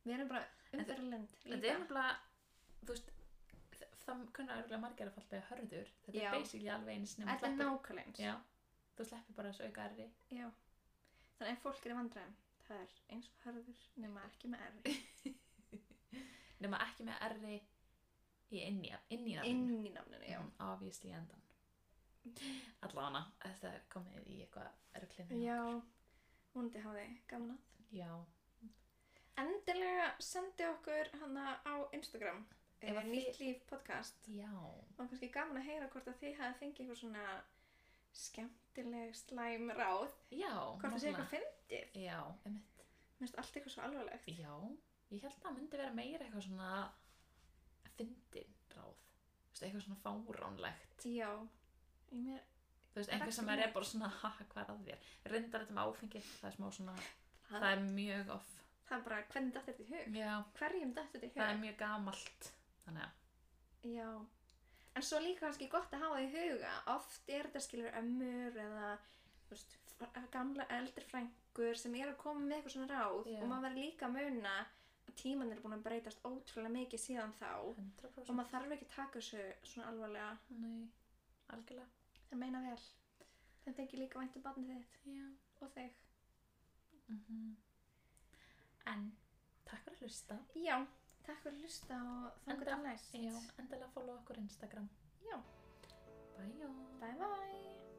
við erum bara En þe- umferðarlind þetta er nefnilega, þú veist, þ- það kunna örgulega margir að falla hörður. Þetta Já. er basically alveg eins nema þetta er sleppur. nákvæmlega eins Já, þú sleppir bara þessu auka erri. Já. Þannig ef fólk er í vandræðum, það er eins og hörður nema ekki með erri. Nema ekki með erri í inn í, inn í nafninu. Inn í nafninu, já. Mhm, obviously í endan. Allavega, þetta er komið í eitthvað erklinu. Já, vonandi hafi gaman að. Já. Endilega sendi okkur hana á Instagram, Ef eh, að Nýtt þið- líf podcast. Já. Og kannski gaman að heyra hvort að þið hafi fengið eitthvað svona skemmtileg slæm ráð. Já. Hvort það sé nákvæmlega. eitthvað fyndið. Já, einmitt. Mér finnst allt eitthvað svo alvarlegt. Já, ég held að það myndi vera meira eitthvað svona fyndin ráð. Þú veist, eitthvað svona fáránlegt. Já, ég mér, Þú veist, einhver sem er Reglulegt. bara svona, haha, hvað er að þér? Reyndar þetta með áfengi, það er smá svona, það, það er mjög off. það er bara hvernig datt þetta í hug. Já, Hverjum datt þetta í það er hug? mjög gamalt. Þannig að, Já. En svo líka kannski gott að hafa í huga. Oft er þetta skilur ömmur eða þú veist, fr- gamla eldri frængur sem er að koma með eitthvað svona ráð Já. og maður verður líka að muna að tímanir er búin að breytast ótrúlega mikið síðan þá hundrað og prósent. maður þarf ekki að taka þessu svona alvarlega. Nei, algjörlega. Það meina vel. Þetta ekki líka vænt um barnið þitt Já. og þig. Mm En, takk fyrir að hlusta. Já, takk fyrir að hlusta og þannig til Enda- næst. Já, endilega follow okkur á Instagram. Já, Bye. bye bye.